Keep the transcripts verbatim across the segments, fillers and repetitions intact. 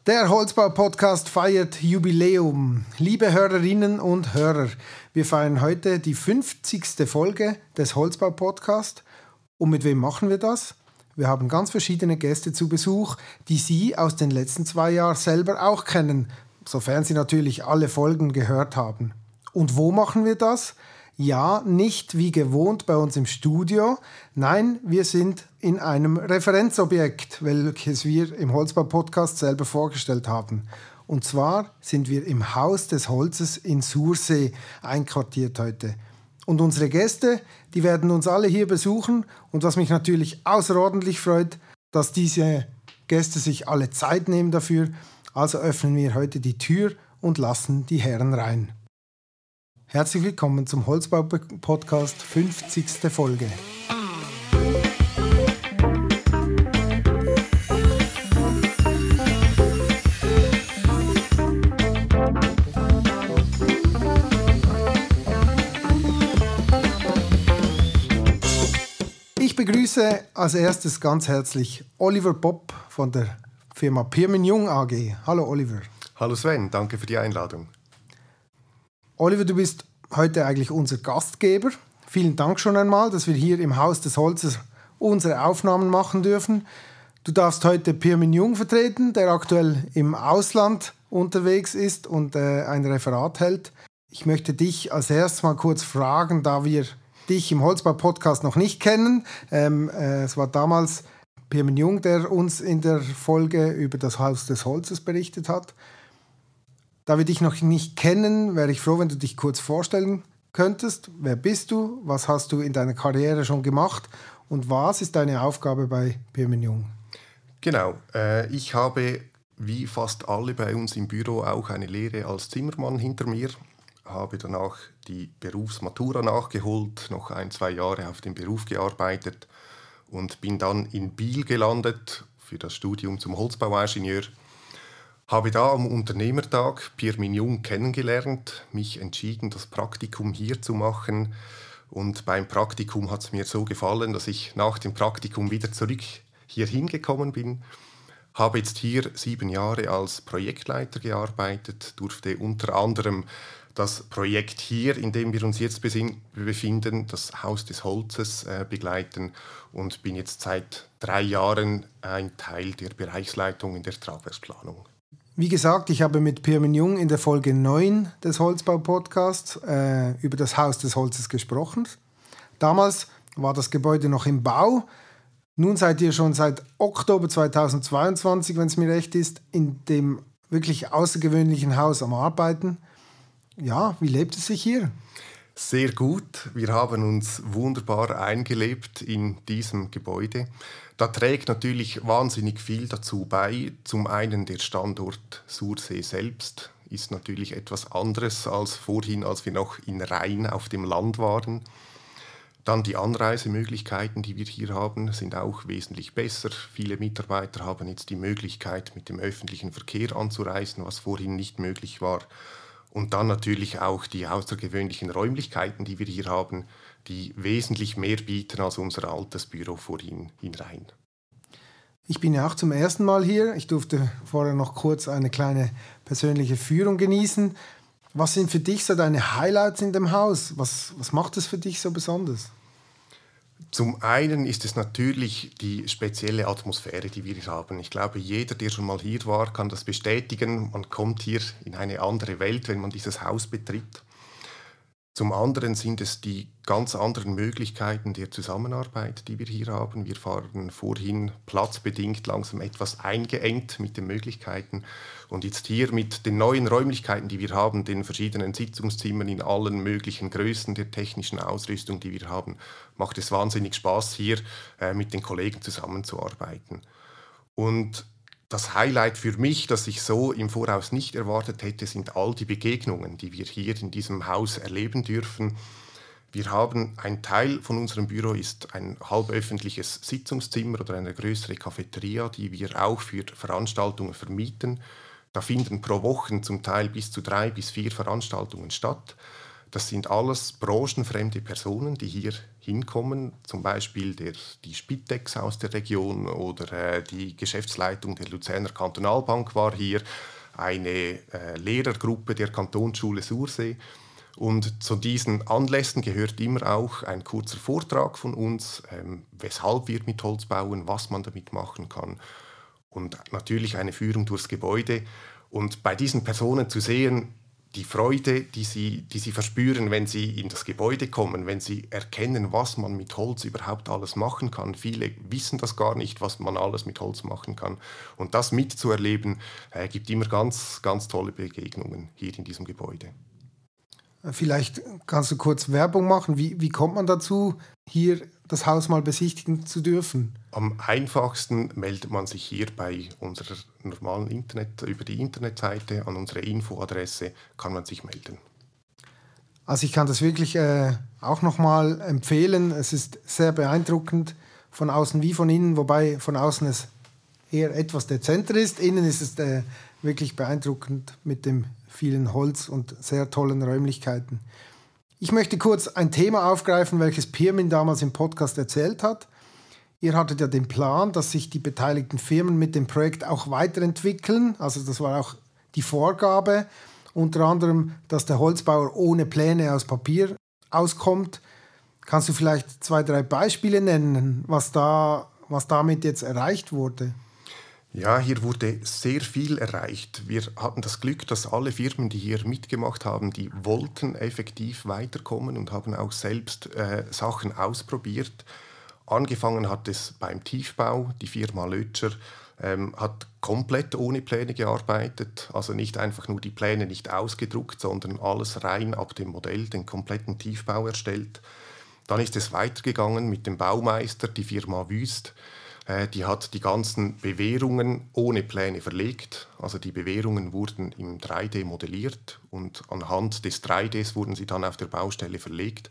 Der Holzbau-Podcast feiert Jubiläum. Liebe Hörerinnen und Hörer, wir feiern heute die fünfzigste Folge des Holzbau-Podcasts. Und mit wem machen wir das? Wir haben ganz verschiedene Gäste zu Besuch, die Sie aus den letzten zwei Jahren selber auch kennen, sofern Sie natürlich alle Folgen gehört haben. Und wo machen wir das? Ja, nicht wie gewohnt bei uns im Studio. Nein, wir sind in einem Referenzobjekt, welches wir im Holzbau-Podcast selber vorgestellt haben. Und zwar sind wir im Haus des Holzes in Sursee einquartiert heute. Und unsere Gäste, die werden uns alle hier besuchen. Und was mich natürlich außerordentlich freut, dass diese Gäste sich alle Zeit nehmen dafür. Also öffnen wir heute die Tür und lassen die Herren rein. Herzlich willkommen zum Holzbau-Podcast, fünfzigste Folge. Ich begrüße als erstes ganz herzlich Oliver Popp von der Firma Pirmin Jung A G. Hallo Oliver. Hallo Sven, danke für die Einladung. Oliver, du bist heute eigentlich unser Gastgeber. Vielen Dank schon einmal, dass wir hier im Haus des Holzes unsere Aufnahmen machen dürfen. Du darfst heute Pirmin Jung vertreten, der aktuell im Ausland unterwegs ist und äh, ein Referat hält. Ich möchte dich als erstes mal kurz fragen, da wir dich im Holzbau-Podcast noch nicht kennen. Ähm, äh, es war damals Pirmin Jung, der uns in der Folge über das Haus des Holzes berichtet hat. Da wir dich noch nicht kennen, wäre ich froh, wenn du dich kurz vorstellen könntest. Wer bist du? Was hast du in deiner Karriere schon gemacht? Und was ist deine Aufgabe bei Pirmin Jung? Genau, äh, ich habe wie fast alle bei uns im Büro auch eine Lehre als Zimmermann hinter mir. Habe danach die Berufsmatura nachgeholt, noch ein, zwei Jahre auf dem Beruf gearbeitet und bin dann in Biel gelandet für das Studium zum Holzbauingenieur. Habe da am Unternehmertag Pirmin Jung kennengelernt, mich entschieden, das Praktikum hier zu machen. Und beim Praktikum hat es mir so gefallen, dass ich nach dem Praktikum wieder zurück hier hingekommen bin. Habe jetzt hier sieben Jahre als Projektleiter gearbeitet, durfte unter anderem das Projekt hier, in dem wir uns jetzt befinden, das Haus des Holzes, äh, begleiten und bin jetzt seit drei Jahren ein Teil der Bereichsleitung in der Tragwerksplanung. Wie gesagt, ich habe mit Pirmin Jung in der Folge neun des Holzbau-Podcasts äh, über das Haus des Holzes gesprochen. Damals war das Gebäude noch im Bau. Nun seid ihr schon seit Oktober zweitausendzweiundzwanzig, wenn es mir recht ist, in dem wirklich außergewöhnlichen Haus am Arbeiten. Ja, wie lebt es sich hier? Sehr gut. Wir haben uns wunderbar eingelebt in diesem Gebäude. Da trägt natürlich wahnsinnig viel dazu bei. Zum einen der Standort Sursee selbst ist natürlich etwas anderes als vorhin, als wir noch in Rhein auf dem Land waren. Dann die Anreisemöglichkeiten, die wir hier haben, sind auch wesentlich besser. Viele Mitarbeiter haben jetzt die Möglichkeit, mit dem öffentlichen Verkehr anzureisen, was vorhin nicht möglich war. Und dann natürlich auch die außergewöhnlichen Räumlichkeiten, die wir hier haben, die wesentlich mehr bieten als unser altes Büro vorhin in Rhein. Ich bin ja auch zum ersten Mal hier. Ich durfte vorher noch kurz eine kleine persönliche Führung genießen. Was sind für dich so deine Highlights in dem Haus? Was, was macht es für dich so besonders? Zum einen ist es natürlich die spezielle Atmosphäre, die wir hier haben. Ich glaube, jeder, der schon mal hier war, kann das bestätigen. Man kommt hier in eine andere Welt, wenn man dieses Haus betritt. Zum anderen sind es die ganz anderen Möglichkeiten der Zusammenarbeit, die wir hier haben. Wir waren vorhin platzbedingt langsam etwas eingeengt mit den Möglichkeiten. Und jetzt hier mit den neuen Räumlichkeiten, die wir haben, den verschiedenen Sitzungszimmern in allen möglichen Größen der technischen Ausrüstung, die wir haben, macht es wahnsinnig Spaß, hier äh, mit den Kollegen zusammenzuarbeiten. Und das Highlight für mich, das ich so im Voraus nicht erwartet hätte, sind all die Begegnungen, die wir hier in diesem Haus erleben dürfen. Wir haben, ein Teil von unserem Büro ist ein halböffentliches Sitzungszimmer oder eine größere Cafeteria, die wir auch für Veranstaltungen vermieten. Da finden pro Woche zum Teil bis zu drei bis vier Veranstaltungen statt. Das sind alles branchenfremde Personen, die hier hinkommen, zum Beispiel der, die Spitex aus der Region oder äh, die Geschäftsleitung der Luzerner Kantonalbank war hier, eine äh, Lehrergruppe der Kantonsschule Sursee. Und zu diesen Anlässen gehört immer auch ein kurzer Vortrag von uns, ähm, weshalb wir mit Holz bauen, was man damit machen kann und natürlich eine Führung durchs Gebäude. Und bei diesen Personen zu sehen, die Freude, die sie, die sie verspüren, wenn sie in das Gebäude kommen, wenn sie erkennen, was man mit Holz überhaupt alles machen kann. Viele wissen das gar nicht, was man alles mit Holz machen kann. Und das mitzuerleben, äh, gibt immer ganz, ganz tolle Begegnungen hier in diesem Gebäude. Vielleicht kannst du kurz Werbung machen. Wie, wie kommt man dazu, hier das Haus mal besichtigen zu dürfen? Am einfachsten meldet man sich hier bei unserer normalen Internet, über die Internetseite, an unsere Infoadresse kann man sich melden. Also ich kann das wirklich äh, auch nochmal empfehlen. Es ist sehr beeindruckend, von außen wie von innen, wobei von außen es eher etwas dezenter ist. Innen ist es äh, wirklich beeindruckend mit dem vielen Holz und sehr tollen Räumlichkeiten. Ich möchte kurz ein Thema aufgreifen, welches Pirmin damals im Podcast erzählt hat. Ihr hattet ja den Plan, dass sich die beteiligten Firmen mit dem Projekt auch weiterentwickeln. Also das war auch die Vorgabe. Unter anderem, dass der Holzbauer ohne Pläne aus Papier auskommt. Kannst du vielleicht zwei, drei Beispiele nennen, was, da, was damit jetzt erreicht wurde? Ja, hier wurde sehr viel erreicht. Wir hatten das Glück, dass alle Firmen, die hier mitgemacht haben, die wollten effektiv weiterkommen und haben auch selbst äh, Sachen ausprobiert. Angefangen hat es beim Tiefbau. Die Firma Lötscher ähm, hat komplett ohne Pläne gearbeitet. Also nicht einfach nur die Pläne nicht ausgedruckt, sondern alles rein ab dem Modell, den kompletten Tiefbau erstellt. Dann ist es weitergegangen mit dem Baumeister, die Firma Wüst. Die hat die ganzen Bewehrungen ohne Pläne verlegt. Also die Bewehrungen wurden im drei D modelliert und anhand des drei Ds wurden sie dann auf der Baustelle verlegt.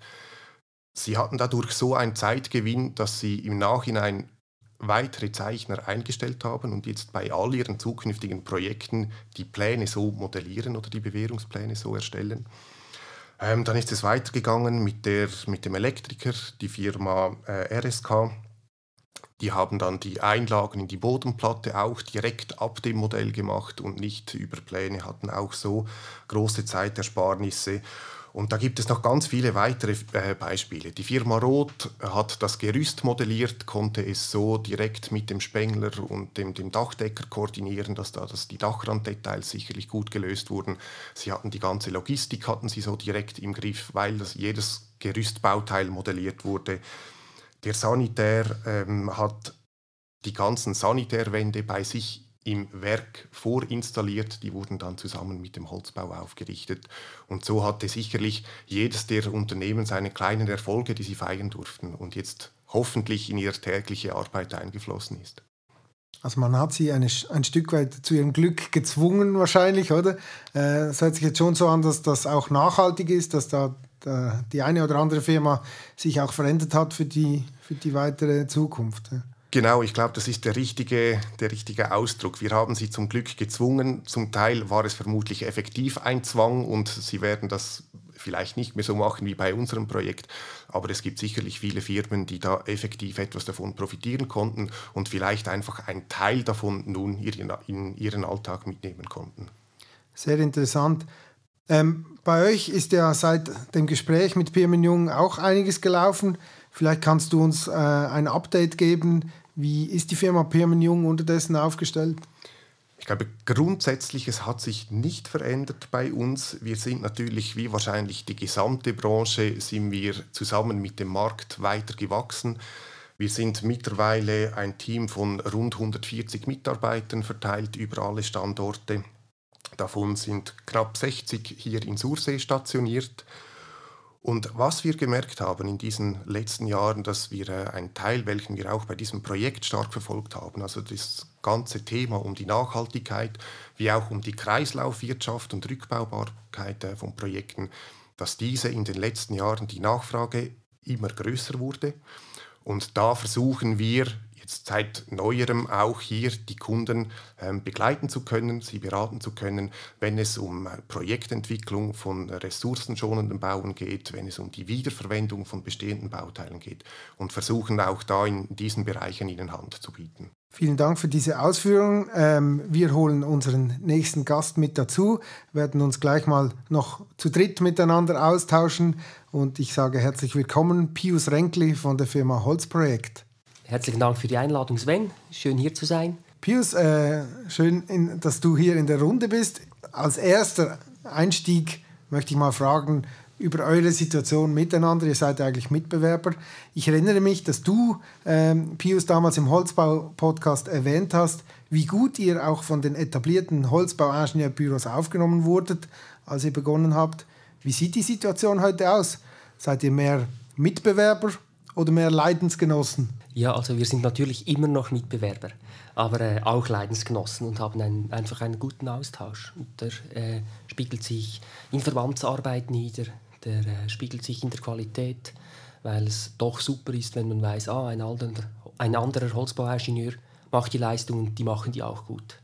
Sie hatten dadurch so einen Zeitgewinn, dass sie im Nachhinein weitere Zeichner eingestellt haben und jetzt bei all ihren zukünftigen Projekten die Pläne so modellieren oder die Bewehrungspläne so erstellen. Ähm, dann ist es weitergegangen mit, der, mit dem Elektriker, die Firma äh, R S K. Die haben dann die Einlagen in die Bodenplatte auch direkt ab dem Modell gemacht und nicht über Pläne, hatten auch so große Zeitersparnisse. Und da gibt es noch ganz viele weitere äh, Beispiele. Die Firma Roth hat das Gerüst modelliert, konnte es so direkt mit dem Spengler und dem, dem Dachdecker koordinieren, dass da dass die Dachranddetails sicherlich gut gelöst wurden. Sie hatten die ganze Logistik hatten sie so direkt im Griff, weil das jedes Gerüstbauteil modelliert wurde. Der Sanitär ähm, hat die ganzen Sanitärwände bei sich im Werk vorinstalliert. Die wurden dann zusammen mit dem Holzbau aufgerichtet. Und so hatte sicherlich jedes der Unternehmen seine kleinen Erfolge, die sie feiern durften und jetzt hoffentlich in ihre tägliche Arbeit eingeflossen ist. Also man hat sie eine, ein Stück weit zu ihrem Glück gezwungen wahrscheinlich, oder? Äh, es hört sich jetzt schon so an, dass das auch nachhaltig ist, dass da die eine oder andere Firma sich auch verändert hat für die, für die weitere Zukunft. Genau, ich glaube, das ist der richtige, der richtige Ausdruck. Wir haben sie zum Glück gezwungen. Zum Teil war es vermutlich effektiv ein Zwang und sie werden das vielleicht nicht mehr so machen wie bei unserem Projekt. Aber es gibt sicherlich viele Firmen, die da effektiv etwas davon profitieren konnten und vielleicht einfach einen Teil davon nun in ihren Alltag mitnehmen konnten. Sehr interessant. Ähm, bei euch ist ja seit dem Gespräch mit Pirmin Jung auch einiges gelaufen. Vielleicht kannst du uns äh, ein Update geben. Wie ist die Firma Pirmin Jung unterdessen aufgestellt? Ich glaube, grundsätzlich es hat sich nicht verändert bei uns. Wir sind natürlich, wie wahrscheinlich die gesamte Branche, sind wir zusammen mit dem Markt weiter gewachsen. Wir sind mittlerweile ein Team von rund hundertvierzig Mitarbeitern verteilt über alle Standorte. Davon sind knapp sechzig hier in Sursee stationiert. Und was wir gemerkt haben in diesen letzten Jahren, dass wir äh, einen Teil, welchen wir auch bei diesem Projekt stark verfolgt haben, also das ganze Thema um die Nachhaltigkeit, wie auch um die Kreislaufwirtschaft und Rückbaubarkeit äh, von Projekten, dass diese in den letzten Jahren die Nachfrage immer größer wurde. Und da versuchen wir jetzt seit Neuerem auch hier die Kunden ähm, begleiten zu können, sie beraten zu können, wenn es um Projektentwicklung von ressourcenschonenden Bauen geht, wenn es um die Wiederverwendung von bestehenden Bauteilen geht und versuchen auch da in diesen Bereichen ihnen Hand zu bieten. Vielen Dank für diese Ausführungen. Ähm, wir holen unseren nächsten Gast mit dazu, werden uns gleich mal noch zu dritt miteinander austauschen und ich sage herzlich willkommen, Pius Renkli von der Firma Holzprojekt. Herzlichen Dank für die Einladung, Sven. Schön hier zu sein. Pius, äh, schön, in, dass du hier in der Runde bist. Als erster Einstieg möchte ich mal fragen über eure Situation miteinander. Ihr seid eigentlich Mitbewerber. Ich erinnere mich, dass du, ähm, Pius, damals im Holzbau-Podcast erwähnt hast, wie gut ihr auch von den etablierten Holzbauingenieurbüros aufgenommen wurdet, als ihr begonnen habt. Wie sieht die Situation heute aus? Seid ihr mehr Mitbewerber oder mehr Leidensgenossen? Ja, also wir sind natürlich immer noch Mitbewerber, aber äh, auch Leidensgenossen und haben einen, einfach einen guten Austausch. Und der äh, spiegelt sich in Verbandsarbeit nieder, der äh, spiegelt sich in der Qualität, weil es doch super ist, wenn man weiß, ah, ein, anderer, ein anderer Holzbauingenieur macht die Leistung und die machen die auch gut.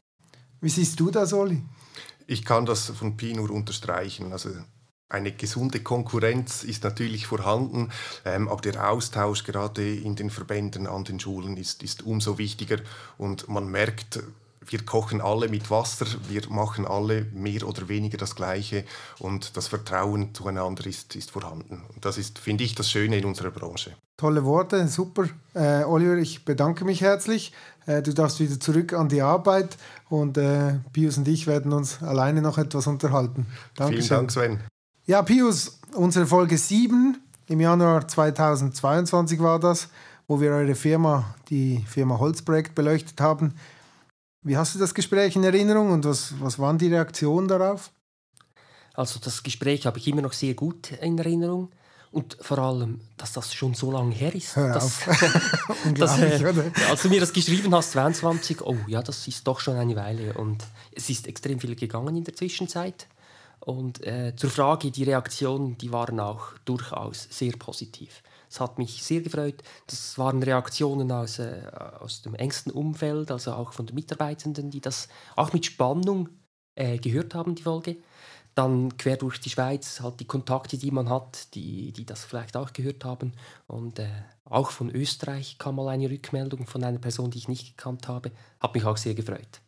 Wie siehst du das, Oli? Ich kann das von Pi nur unterstreichen. Also eine gesunde Konkurrenz ist natürlich vorhanden, ähm, aber der Austausch gerade in den Verbänden, an den Schulen ist, ist umso wichtiger und man merkt, wir kochen alle mit Wasser, wir machen alle mehr oder weniger das Gleiche und das Vertrauen zueinander ist, ist vorhanden. Und das ist, finde ich, das Schöne in unserer Branche. Tolle Worte, super. Äh, Oliver, ich bedanke mich herzlich. Äh, du darfst wieder zurück an die Arbeit und äh, Pius und ich werden uns alleine noch etwas unterhalten. Dankeschön. Vielen Dank, Sven. Ja, Pius, unsere Folge sieben im Januar zweitausendzweiundzwanzig war das, wo wir eure Firma, die Firma Holzprojekt, beleuchtet haben. Wie hast du das Gespräch in Erinnerung und was, was waren die Reaktionen darauf? Also das Gespräch habe ich immer noch sehr gut in Erinnerung und vor allem, dass das schon so lange her ist. Hör dass, auf. Unglaublich, dass, oder? Als du mir das geschrieben hast, zweiundzwanzig, oh ja, das ist doch schon eine Weile und es ist extrem viel gegangen in der Zwischenzeit. Und äh, zur Frage, die Reaktionen, die waren auch durchaus sehr positiv. Es hat mich sehr gefreut. Das waren Reaktionen aus, äh, aus dem engsten Umfeld, also auch von den Mitarbeitenden, die das auch mit Spannung äh, gehört haben, die Folge. Dann quer durch die Schweiz, halt die Kontakte, die man hat, die, die das vielleicht auch gehört haben. Und äh, auch von Österreich kam mal eine Rückmeldung von einer Person, die ich nicht gekannt habe. Hat mich auch sehr gefreut.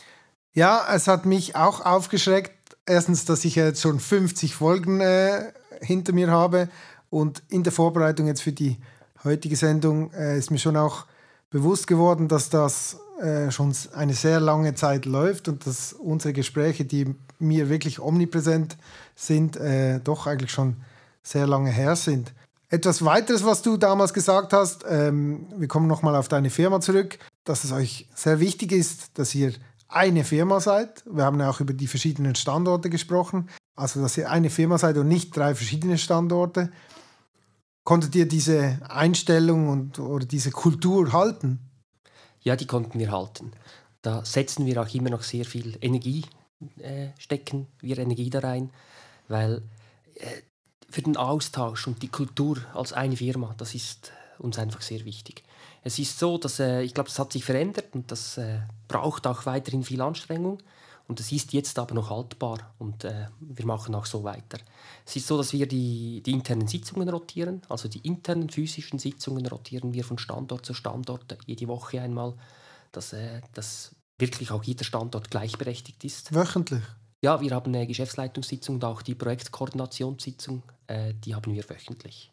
Ja, es hat mich auch aufgeschreckt. Erstens, dass ich jetzt schon fünfzig Folgen äh, hinter mir habe und in der Vorbereitung jetzt für die heutige Sendung äh, ist mir schon auch bewusst geworden, dass das äh, schon eine sehr lange Zeit läuft und dass unsere Gespräche, die mir wirklich omnipräsent sind, äh, doch eigentlich schon sehr lange her sind. Etwas weiteres, was du damals gesagt hast, ähm, wir kommen nochmal auf deine Firma zurück, dass es euch sehr wichtig ist, dass ihr eine Firma seid. Wir haben ja auch über die verschiedenen Standorte gesprochen. Also, dass ihr eine Firma seid und nicht drei verschiedene Standorte. Konntet ihr diese Einstellung und, oder diese Kultur halten? Ja, die konnten wir halten. Da setzen wir auch immer noch sehr viel Energie, äh, stecken wir Energie da rein, weil äh, für den Austausch und die Kultur als eine Firma, das ist uns einfach sehr wichtig. Es ist so, dass äh, ich glaube, das hat sich verändert und das äh, braucht auch weiterhin viel Anstrengung. Und es ist jetzt aber noch haltbar und äh, wir machen auch so weiter. Es ist so, dass wir die, die internen Sitzungen rotieren, also die internen physischen Sitzungen rotieren wir von Standort zu Standort, jede Woche einmal, dass, äh, dass wirklich auch jeder Standort gleichberechtigt ist. Wöchentlich? Ja, wir haben eine Geschäftsleitungssitzung und auch die Projektkoordinationssitzung, äh, die haben wir wöchentlich.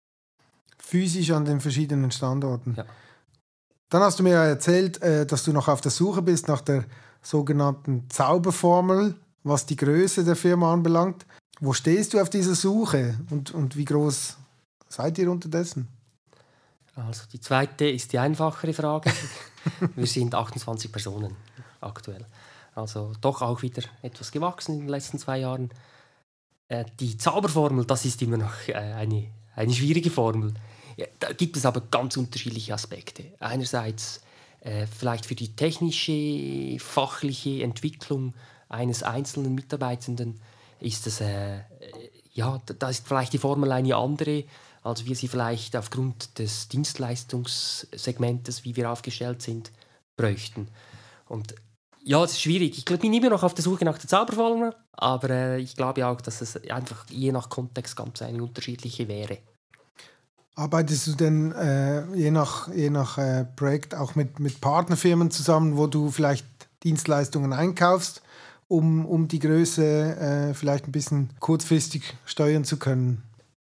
Physisch an den verschiedenen Standorten? Ja. Dann hast du mir ja erzählt, äh, dass du noch auf der Suche bist nach der sogenannten Zauberformel, was die Größe der Firma anbelangt. Wo stehst du auf dieser Suche und, und wie groß seid ihr unterdessen? Also die zweite ist die einfachere Frage. Wir sind achtundzwanzig Personen aktuell. Also doch auch wieder etwas gewachsen in den letzten zwei Jahren. Äh, die Zauberformel, das ist immer noch äh, eine, eine schwierige Formel. Ja, da gibt es aber ganz unterschiedliche Aspekte. Einerseits äh, vielleicht für die technische, fachliche Entwicklung eines einzelnen Mitarbeitenden ist es, äh, ja, da ist vielleicht die Formel eine andere als wir sie vielleicht aufgrund des Dienstleistungssegmentes, wie wir aufgestellt sind, bräuchten. Und ja, es ist schwierig. Ich bin immer noch auf der Suche nach der Zauberformel, aber äh, ich glaube auch, dass es einfach je nach Kontext ganz eine unterschiedliche wäre. Arbeitest du denn äh, je nach, je nach äh, Projekt auch mit, mit Partnerfirmen zusammen, wo du vielleicht Dienstleistungen einkaufst, um, um die Größe äh, vielleicht ein bisschen kurzfristig steuern zu können?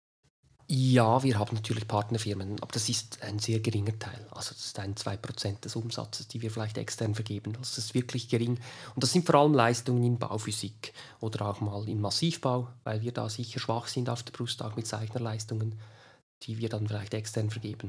Ja, wir haben natürlich Partnerfirmen, aber das ist ein sehr geringer Teil. Also das ist ein zwei Prozent des Umsatzes, die wir vielleicht extern vergeben. Das ist wirklich gering. Und das sind vor allem Leistungen in Bauphysik oder auch mal im Massivbau, weil wir da sicher schwach sind auf der Brust, auch mit Zeichnerleistungen, die wir dann vielleicht extern vergeben.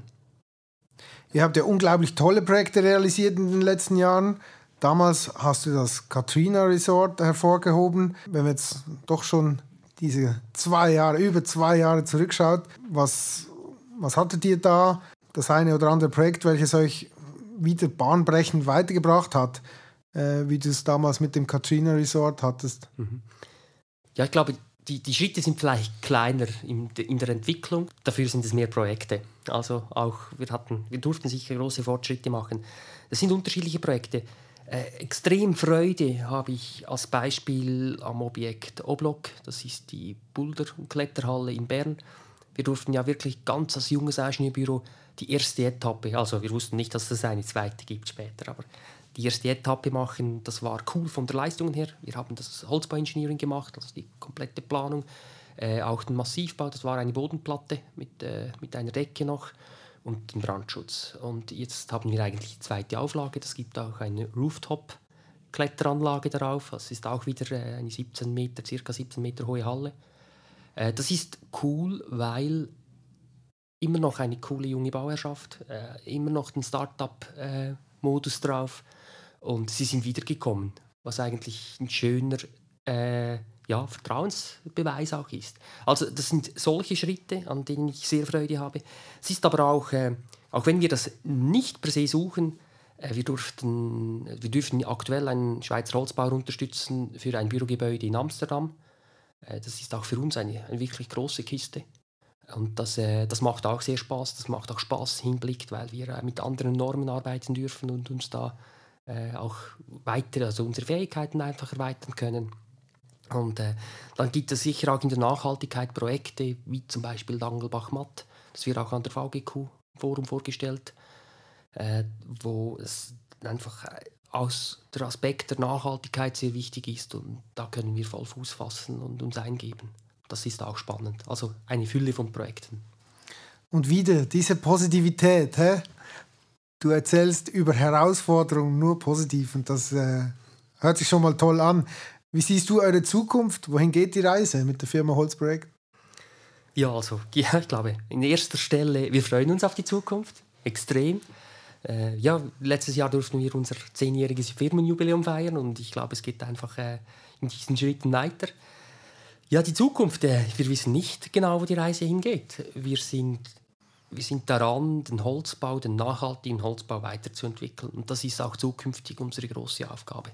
Ihr habt ja unglaublich tolle Projekte realisiert in den letzten Jahren. Damals hast du das Katrina Resort hervorgehoben. Wenn wir jetzt doch schon diese zwei Jahre, über zwei Jahre zurückschaut, was, was hattet ihr da? Das eine oder andere Projekt, welches euch wieder bahnbrechend weitergebracht hat, äh, wie du es damals mit dem Katrina Resort hattest? Mhm. Ja, ich glaube, die, die Schritte sind vielleicht kleiner in, in der Entwicklung, dafür sind es mehr Projekte. Also auch wir, hatten, wir durften sicher große Fortschritte machen. Das sind unterschiedliche Projekte. Äh, extrem Freude habe ich als Beispiel am Objekt O-Block. Das ist die Boulder- und Kletterhalle in Bern. Wir durften ja wirklich ganz als junges Ingenieurbüro die erste Etappe, also wir wussten nicht, dass es eine zweite gibt später, aber die erste Etappe machen, das war cool von der Leistung her. Wir haben das Holzbau-Engineering gemacht, also die komplette Planung. Äh, auch den Massivbau, das war eine Bodenplatte mit, äh, mit einer Decke noch. Und den Brandschutz. Und jetzt haben wir eigentlich die zweite Auflage. Es gibt auch eine Rooftop-Kletteranlage darauf. Das ist auch wieder eine siebzehn Meter, circa siebzehn Meter hohe Halle. Äh, das ist cool, weil immer noch eine coole junge Bauherrschaft, äh, immer noch den Start-up-Modus äh, drauf. Und sie sind wiedergekommen, was eigentlich ein schöner äh, ja, Vertrauensbeweis auch ist. Also das sind solche Schritte, an denen ich sehr Freude habe. Es ist aber auch, äh, auch wenn wir das nicht per se suchen, äh, wir, durften, wir dürfen aktuell einen Schweizer Holzbauer unterstützen für ein Bürogebäude in Amsterdam. Äh, das ist auch für uns eine, eine wirklich große Kiste. Und das, äh, das macht auch sehr Spaß. Das macht auch Spaß hinblickt, weil wir äh, mit anderen Normen arbeiten dürfen und uns da äh, auch weiter, also unsere Fähigkeiten einfach erweitern können. Und äh, dann gibt es sicher auch in der Nachhaltigkeit Projekte, wie zum Beispiel Dangelbach-Matt, das wird auch an der V G Q-Forum vorgestellt, äh, wo es einfach aus der Aspekt der Nachhaltigkeit sehr wichtig ist und da können wir voll Fuß fassen und uns eingeben. Das ist auch spannend, also eine Fülle von Projekten. Und wieder diese Positivität, hä? Du erzählst über Herausforderungen nur positiv und das äh, hört sich schon mal toll an. Wie siehst du eure Zukunft? Wohin geht die Reise mit der Firma Holzprojekt? Ja, also, ja, ich glaube, in erster Stelle, wir freuen uns auf die Zukunft, extrem. Äh, ja, letztes Jahr durften wir unser zehnjähriges Firmenjubiläum feiern und ich glaube, es geht einfach äh, in diesen Schritten weiter. Ja, die Zukunft, äh, wir wissen nicht genau, wo die Reise hingeht. Wir sind, wir sind daran, den Holzbau, den nachhaltigen Holzbau weiterzuentwickeln und das ist auch zukünftig unsere große Aufgabe.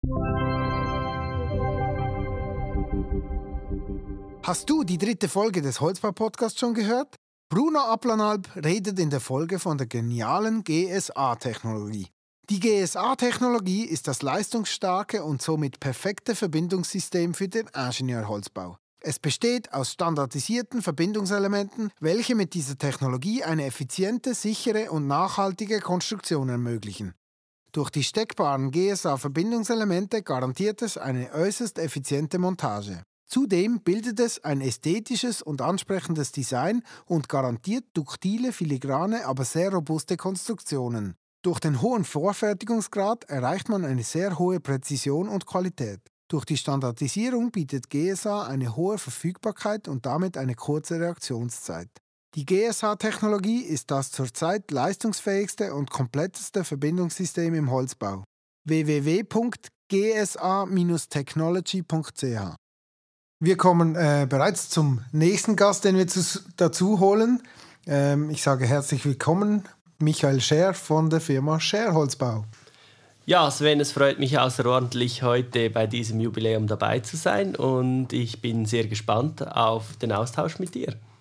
Hast du die dritte Folge des Holzbau-Podcasts schon gehört? Bruno Applanalp redet in der Folge von der genialen G S A-Technologie. Die G S A-Technologie ist das leistungsstarke und somit perfekte Verbindungssystem für den Ingenieurholzbau. Es besteht aus standardisierten Verbindungselementen, welche mit dieser Technologie eine effiziente, sichere und nachhaltige Konstruktion ermöglichen. Durch die steckbaren G S A-Verbindungselemente garantiert es eine äußerst effiziente Montage. Zudem bildet es ein ästhetisches und ansprechendes Design und garantiert duktile, filigrane, aber sehr robuste Konstruktionen. Durch den hohen Vorfertigungsgrad erreicht man eine sehr hohe Präzision und Qualität. Durch die Standardisierung bietet G S A eine hohe Verfügbarkeit und damit eine kurze Reaktionszeit. Die G S A-Technologie ist das zurzeit leistungsfähigste und kompletteste Verbindungssystem im Holzbau. w w w punkt g s a dash technology punkt c h Wir kommen äh, bereits zum nächsten Gast, den wir zu, dazu holen. Ähm, ich sage herzlich willkommen, Michael Scher von der Firma Scher Holzbau. Ja, Sven, es freut mich außerordentlich, heute bei diesem Jubiläum dabei zu sein und ich bin sehr gespannt auf den Austausch mit dir.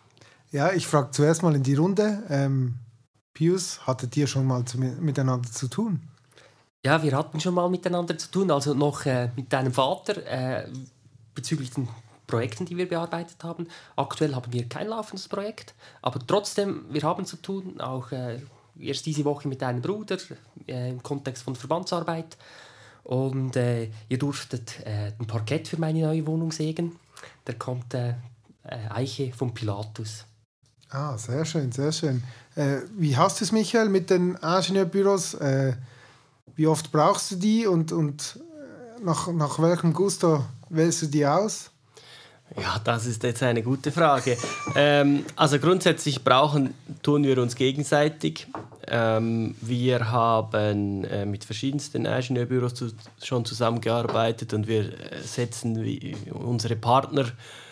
Ja, ich frage zuerst mal in die Runde. Ähm, Pius, hattet ihr schon mal zu, miteinander zu tun? Ja, wir hatten schon mal miteinander zu tun, also noch äh, mit deinem Vater äh, bezüglich den Projekten, die wir bearbeitet haben. Aktuell haben wir kein laufendes Projekt, aber trotzdem, wir haben zu tun, auch äh, erst diese Woche mit deinem Bruder äh, im Kontext von Verbandsarbeit. Und äh, ihr durftet äh, ein Parkett für meine neue Wohnung sägen. Der kommt äh, äh, Eiche vom Pilatus. Ah, sehr schön, sehr schön. Äh, wie hast du es, Michael, mit den Ingenieurbüros? Äh, wie oft brauchst du die und, und nach, nach welchem Gusto wählst du die aus? Ja, das ist jetzt eine gute Frage. ähm, also grundsätzlich brauchen tun wir uns gegenseitig. Ähm, wir haben äh, mit verschiedensten Ingenieurbüros zu, schon zusammengearbeitet und wir äh, setzen wie unsere Partner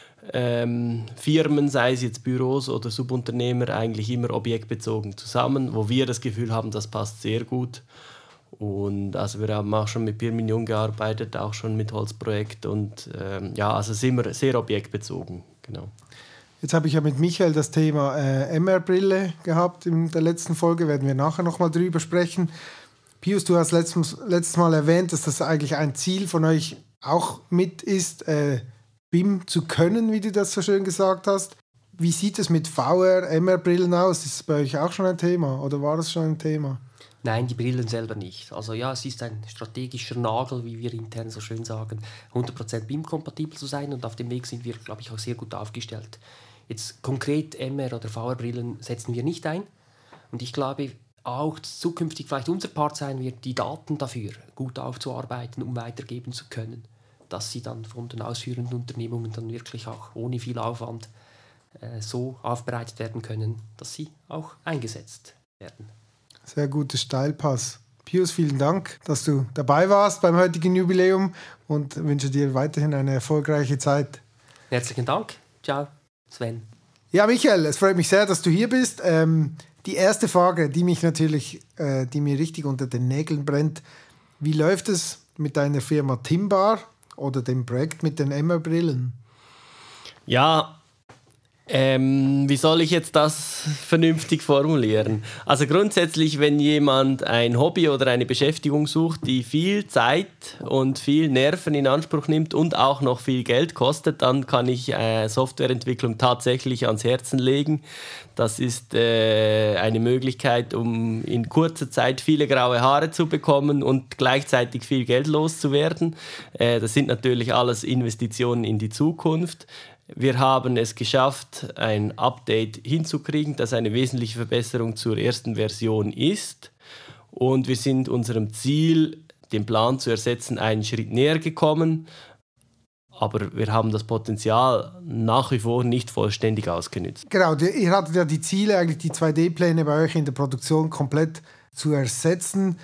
Ähm, Firmen, sei es jetzt Büros oder Subunternehmer, eigentlich immer objektbezogen zusammen, wo wir das Gefühl haben, das passt sehr gut. Und also wir haben auch schon mit Pirmignon gearbeitet, auch schon mit Holzprojekt und ähm, ja, also sind wir sehr objektbezogen, genau. Jetzt habe ich ja mit Michael das Thema äh, M R-Brille gehabt in der letzten Folge, werden wir nachher nochmal drüber sprechen. Pius, du hast letztes, letztes Mal erwähnt, dass das eigentlich ein Ziel von euch auch mit ist, äh, B I M zu können, wie du das so schön gesagt hast. Wie sieht es mit V R, M R-Brillen aus? Ist das bei euch auch schon ein Thema oder war das schon ein Thema? Nein, die Brillen selber nicht. Also ja, es ist ein strategischer Nagel, wie wir intern so schön sagen, hundert Prozent B I M-kompatibel zu sein und auf dem Weg sind wir, glaube ich, auch sehr gut aufgestellt. Jetzt konkret M R- oder V R-Brillen setzen wir nicht ein und ich glaube, auch zukünftig vielleicht unser Part sein wird, die Daten dafür gut aufzuarbeiten, um weitergeben zu können, dass sie dann von den ausführenden Unternehmungen dann wirklich auch ohne viel Aufwand äh, so aufbereitet werden können, dass sie auch eingesetzt werden. Sehr guter Steilpass. Pius, vielen Dank, dass du dabei warst beim heutigen Jubiläum und wünsche dir weiterhin eine erfolgreiche Zeit. Herzlichen Dank. Ciao, Sven. Ja, Michael, es freut mich sehr, dass du hier bist. Ähm, die erste Frage, die mich natürlich, äh, die mir richtig unter den Nägeln brennt: Wie läuft es mit deiner Firma Timbar oder dem Projekt mit den M R-Brillen? Ja, ähm, wie soll ich jetzt das vernünftig formulieren? Also grundsätzlich, wenn jemand ein Hobby oder eine Beschäftigung sucht, die viel Zeit und viel Nerven in Anspruch nimmt und auch noch viel Geld kostet, dann kann ich äh, Softwareentwicklung tatsächlich ans Herzen legen. Das ist äh, eine Möglichkeit, um in kurzer Zeit viele graue Haare zu bekommen und gleichzeitig viel Geld loszuwerden. Äh, das sind natürlich alles Investitionen in die Zukunft. Wir haben es geschafft, ein Update hinzukriegen, das eine wesentliche Verbesserung zur ersten Version ist. Und wir sind unserem Ziel, den Plan zu ersetzen, einen Schritt näher gekommen. Aber wir haben das Potenzial nach wie vor nicht vollständig ausgenutzt. Genau, ihr hattet ja die Ziele, eigentlich die zwei D-Pläne bei euch in der Produktion komplett zu ersetzen.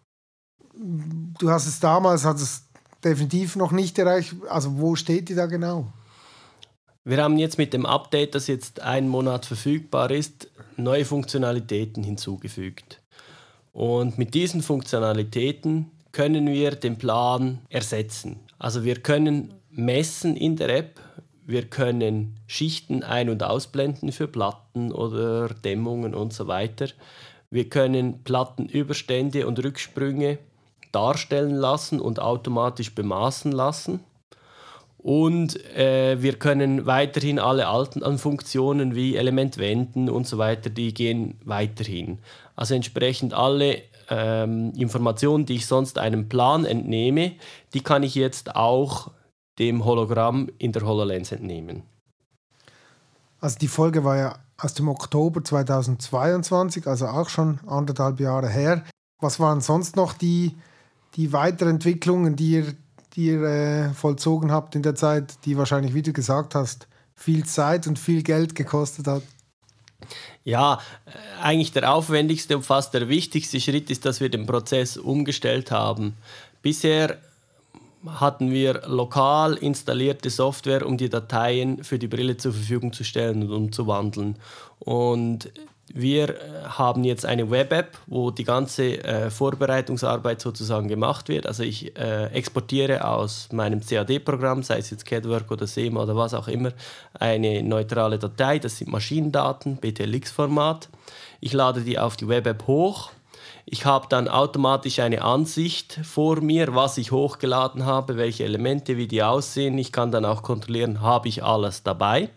Du hast es damals, hat es definitiv noch nicht erreicht. Also wo steht ihr da genau? Wir haben jetzt mit dem Update, das jetzt einen Monat verfügbar ist, neue Funktionalitäten hinzugefügt. Und mit diesen Funktionalitäten können wir den Plan ersetzen. Also wir können messen in der App, wir können Schichten ein- und ausblenden für Platten oder Dämmungen und so weiter. Wir können Plattenüberstände und Rücksprünge darstellen lassen und automatisch bemaßen lassen. Und äh, wir können weiterhin alle alten Funktionen wie Elementwenden und so weiter, die gehen weiterhin. Also entsprechend alle ähm, Informationen, die ich sonst einem Plan entnehme, die kann ich jetzt auch dem Hologramm in der HoloLens entnehmen. Also die Folge war ja aus dem Oktober zweitausendzweiundzwanzig, also auch schon anderthalb Jahre her. Was waren sonst noch die, die Weiterentwicklungen, die ihr die ihr äh, vollzogen habt in der Zeit, die wahrscheinlich, wie du gesagt hast, viel Zeit und viel Geld gekostet hat? Ja, eigentlich der aufwendigste und fast der wichtigste Schritt ist, dass wir den Prozess umgestellt haben. Bisher hatten wir lokal installierte Software, um die Dateien für die Brille zur Verfügung zu stellen und umzuwandeln. Und Wir haben jetzt eine Web-App, wo die ganze äh, Vorbereitungsarbeit sozusagen gemacht wird. Also ich äh, exportiere aus meinem C A D-Programm, sei es jetzt CADWork oder SEMA oder was auch immer, eine neutrale Datei. Das sind Maschinendaten, B T L X-Format. Ich lade die auf die Web-App hoch. Ich habe dann automatisch eine Ansicht vor mir, was ich hochgeladen habe, welche Elemente, wie die aussehen. Ich kann dann auch kontrollieren, habe ich alles dabei.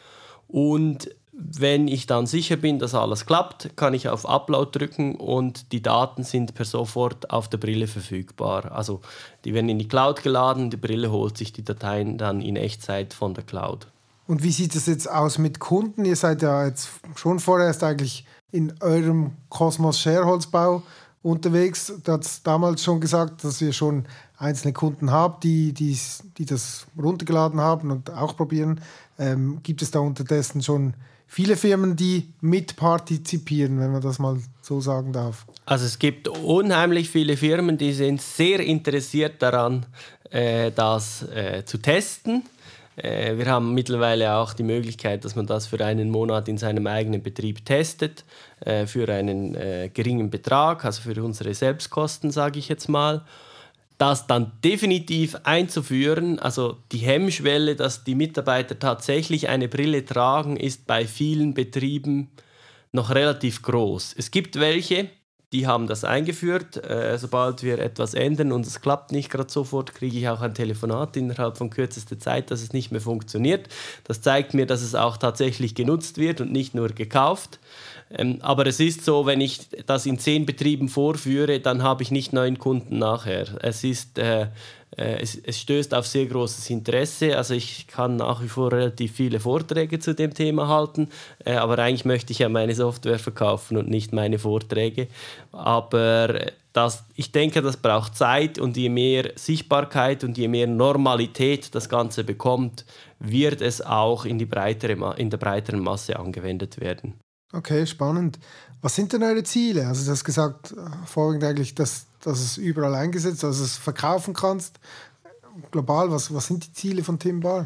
Und wenn ich dann sicher bin, dass alles klappt, kann ich auf Upload drücken und die Daten sind per sofort auf der Brille verfügbar. Also die werden in die Cloud geladen, die Brille holt sich die Dateien dann in Echtzeit von der Cloud. Und wie sieht es jetzt aus mit Kunden? Ihr seid ja jetzt schon vorerst eigentlich in eurem Kosmos Scherholzbau unterwegs. Du hast damals schon gesagt, dass ihr schon einzelne Kunden habt, die, die, die das runtergeladen haben und auch probieren. Ähm, gibt es da unterdessen schon viele Firmen, die mitpartizipieren, wenn man das mal so sagen darf? Also es gibt unheimlich viele Firmen, die sind sehr interessiert daran, äh, das äh, zu testen. Äh, wir haben mittlerweile auch die Möglichkeit, dass man das für einen Monat in seinem eigenen Betrieb testet, äh, für einen äh, geringen Betrag, also für unsere Selbstkosten, sage ich jetzt mal. Das dann definitiv einzuführen, also die Hemmschwelle, dass die Mitarbeiter tatsächlich eine Brille tragen, ist bei vielen Betrieben noch relativ groß. Es gibt welche, die haben das eingeführt. Äh, sobald wir etwas ändern und es klappt nicht gerade sofort, kriege ich auch ein Telefonat innerhalb von kürzester Zeit, dass es nicht mehr funktioniert. Das zeigt mir, dass es auch tatsächlich genutzt wird und nicht nur gekauft. Ähm, aber es ist so, wenn ich das in zehn Betrieben vorführe, dann habe ich nicht neun Kunden nachher. Es ist, äh, äh, es, es stößt auf sehr großes Interesse. Also ich kann nach wie vor relativ viele Vorträge zu dem Thema halten, äh, aber eigentlich möchte ich ja meine Software verkaufen und nicht meine Vorträge. Aber das, ich denke, das braucht Zeit und je mehr Sichtbarkeit und je mehr Normalität das Ganze bekommt, wird es auch in, die breitere, in der breiteren Masse angewendet werden. Okay, spannend. Was sind denn eure Ziele? Also du hast gesagt, vorwiegend eigentlich, dass, dass es überall eingesetzt, dass du es verkaufen kannst. Global, was, was sind die Ziele von Timbar?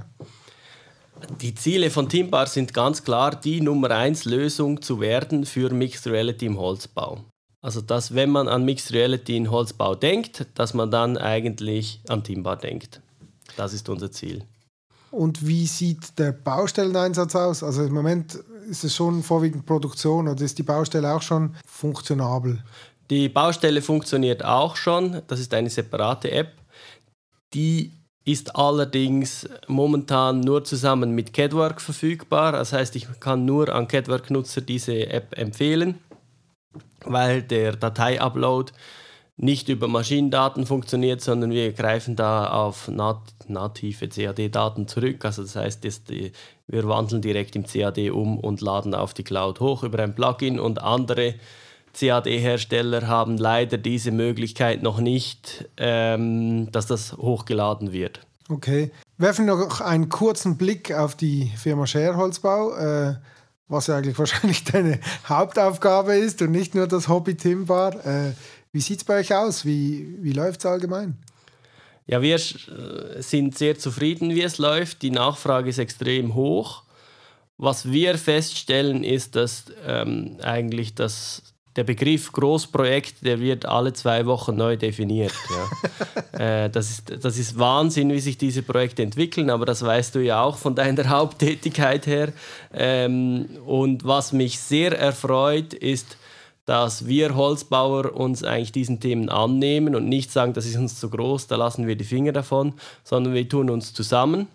Die Ziele von Timbar sind ganz klar, die Nummer eins Lösung zu werden für Mixed Reality im Holzbau. Also dass, wenn man an Mixed Reality im Holzbau denkt, dass man dann eigentlich an Timbar denkt. Das ist unser Ziel. Und wie sieht der Baustelleneinsatz aus? Also im Moment ist es schon vorwiegend Produktion oder ist die Baustelle auch schon funktionabel? Die Baustelle funktioniert auch schon. Das ist eine separate App. Die ist allerdings momentan nur zusammen mit CADWork verfügbar. Das heißt, ich kann nur an CADWork-Nutzer diese App empfehlen, weil der Datei-Upload nicht über Maschinendaten funktioniert, sondern wir greifen da auf nat- native C A D-Daten zurück. Also das heißt, das, die, wir wandeln direkt im C A D um und laden auf die Cloud hoch über ein Plugin. Und andere C A D-Hersteller haben leider diese Möglichkeit noch nicht, ähm, dass das hochgeladen wird. Okay. Werfen wir noch einen kurzen Blick auf die Firma Scherholzbau, äh, was ja eigentlich wahrscheinlich deine Hauptaufgabe ist und nicht nur das Hobby Timbar. Äh, Wie sieht es bei euch aus? Wie, wie läuft es allgemein? Ja, wir sind sehr zufrieden, wie es läuft. Die Nachfrage ist extrem hoch. Was wir feststellen, ist, dass ähm, eigentlich das, der Begriff Großprojekt, der wird alle zwei Wochen neu definiert. Ja. äh, das ist, das ist Wahnsinn, wie sich diese Projekte entwickeln, aber das weißt du ja auch von deiner Haupttätigkeit her. Ähm, und was mich sehr erfreut, ist, dass wir Holzbauer uns eigentlich diesen Themen annehmen und nicht sagen, das ist uns zu groß, da lassen wir die Finger davon, sondern wir tun uns zusammen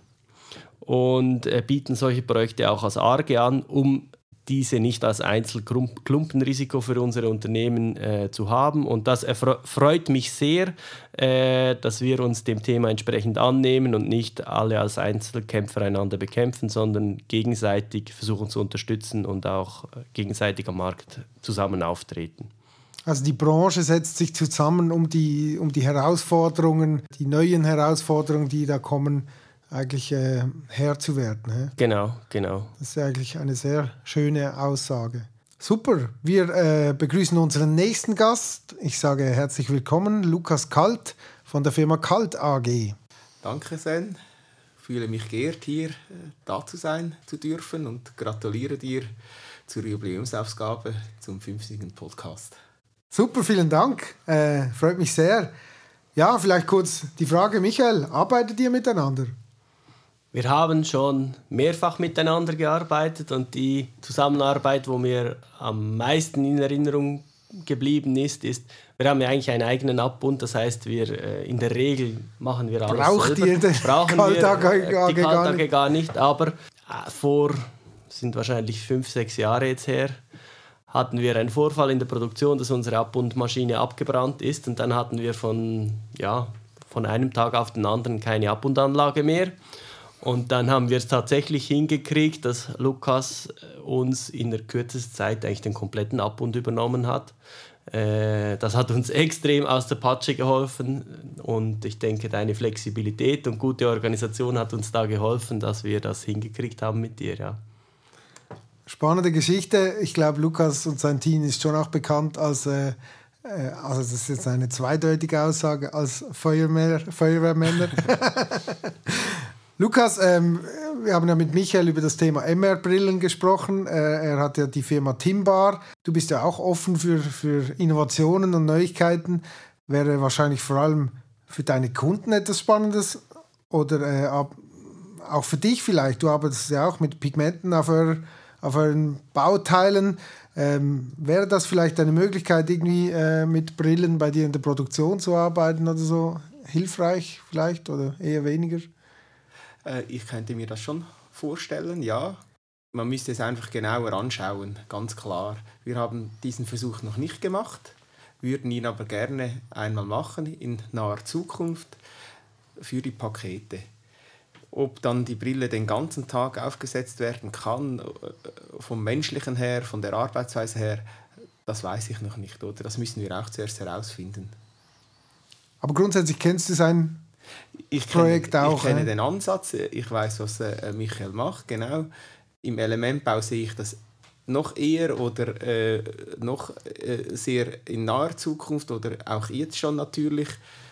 und äh, bieten solche Projekte auch als A R G an, um diese nicht als Einzelklumpenrisiko für unsere Unternehmen äh, zu haben. Und das freut mich sehr, äh, dass wir uns dem Thema entsprechend annehmen und nicht alle als Einzelkämpfer einander bekämpfen, sondern gegenseitig versuchen zu unterstützen und auch gegenseitig am Markt zusammen auftreten. Also die Branche setzt sich zusammen, um die, um die Herausforderungen, die neuen Herausforderungen, die da kommen, eigentlich äh, Herr zu werden. He? Genau, genau. Das ist eigentlich eine sehr schöne Aussage. Super, wir äh, begrüßen unseren nächsten Gast. Ich sage herzlich willkommen, Lukas Kalt von der Firma Kalt A G. Danke, Sen. Ich fühle mich geehrt, hier äh, da zu sein zu dürfen und gratuliere dir zur Jubiläumsausgabe zum fünfzigen Podcast. Super, vielen Dank. Äh, freut mich sehr. Ja, vielleicht kurz die Frage, Michael, arbeitet ihr miteinander? Wir haben schon mehrfach miteinander gearbeitet und die Zusammenarbeit, wo mir am meisten in Erinnerung geblieben ist, ist, wir haben ja eigentlich einen eigenen Abbund, das heißt, wir äh, in der Regel machen wir alles Braucht selber. ihr den Brauchen Kaltag wir, äh, die gar Kaltage nicht? gar nicht, aber äh, vor, sind wahrscheinlich fünf, sechs Jahre jetzt her, hatten wir einen Vorfall in der Produktion, dass unsere Abbundmaschine abgebrannt ist und dann hatten wir von, ja, von einem Tag auf den anderen keine Abbundanlage mehr. Und dann haben wir es tatsächlich hingekriegt, dass Lukas uns in der kürzesten Zeit eigentlich den kompletten Abbund übernommen hat. Äh, das hat uns extrem aus der Patsche geholfen und ich denke, deine Flexibilität und gute Organisation hat uns da geholfen, dass wir das hingekriegt haben mit dir. Ja. Spannende Geschichte. Ich glaube, Lukas und sein Team ist schon auch bekannt als, äh, äh, also das ist jetzt eine zweideutige Aussage, als Feuerwehr, Feuerwehrmänner. Lukas, ähm, wir haben ja mit Michael über das Thema M R-Brillen gesprochen. Äh, er hat ja die Firma Timbar. Du bist ja auch offen für, für Innovationen und Neuigkeiten. Wäre wahrscheinlich vor allem für deine Kunden etwas Spannendes oder äh, ab, auch für dich vielleicht. Du arbeitest ja auch mit Pigmenten auf, eurer, auf euren Bauteilen. Ähm, wäre das vielleicht eine Möglichkeit, irgendwie äh, mit Brillen bei dir in der Produktion zu arbeiten oder so? Hilfreich vielleicht oder eher weniger? Ich könnte mir das schon vorstellen, ja. Man müsste es einfach genauer anschauen, ganz klar. Wir haben diesen Versuch noch nicht gemacht, würden ihn aber gerne einmal machen in naher Zukunft für die Pakete. Ob dann die Brille den ganzen Tag aufgesetzt werden kann, vom Menschlichen her, von der Arbeitsweise her, das weiß ich noch nicht, oder? Das müssen wir auch zuerst herausfinden. Aber grundsätzlich kennst du sein Ich Projekt kenne, auch, ich kenne äh? den Ansatz, ich weiß, was äh, Michael macht, genau. Im Elementbau sehe ich das noch eher oder äh, noch äh, sehr in naher Zukunft oder auch jetzt schon natürlich.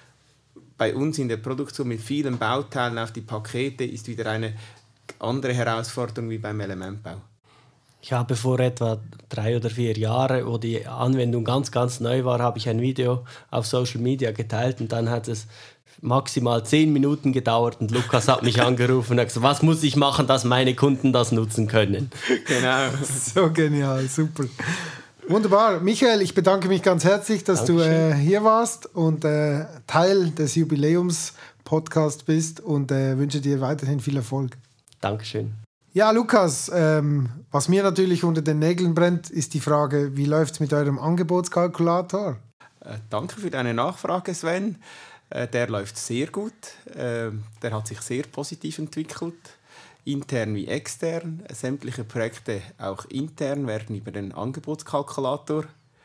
Bei uns in der Produktion mit vielen Bauteilen auf die Pakete ist wieder eine andere Herausforderung wie beim Elementbau. Ich habe vor etwa drei oder vier Jahren, wo die Anwendung ganz, ganz neu war, habe ich ein Video auf Social Media geteilt und dann hat es maximal zehn Minuten gedauert und Lukas hat mich angerufen und hat gesagt, was muss ich machen, dass meine Kunden das nutzen können. Genau. So genial, super. Wunderbar. Michael, ich bedanke mich ganz herzlich, dass Dankeschön. du äh, hier warst und äh, Teil des Jubiläums-Podcasts bist und äh, wünsche dir weiterhin viel Erfolg. Dankeschön. Ja, Lukas, ähm, was mir natürlich unter den Nägeln brennt, ist die Frage, wie läuft es mit eurem Angebotskalkulator? Äh, danke für deine Nachfrage, Sven. Äh, der läuft sehr gut. Äh, der hat sich sehr positiv entwickelt, intern wie extern. Sämtliche Projekte, auch intern, werden über den Angebotskalkulator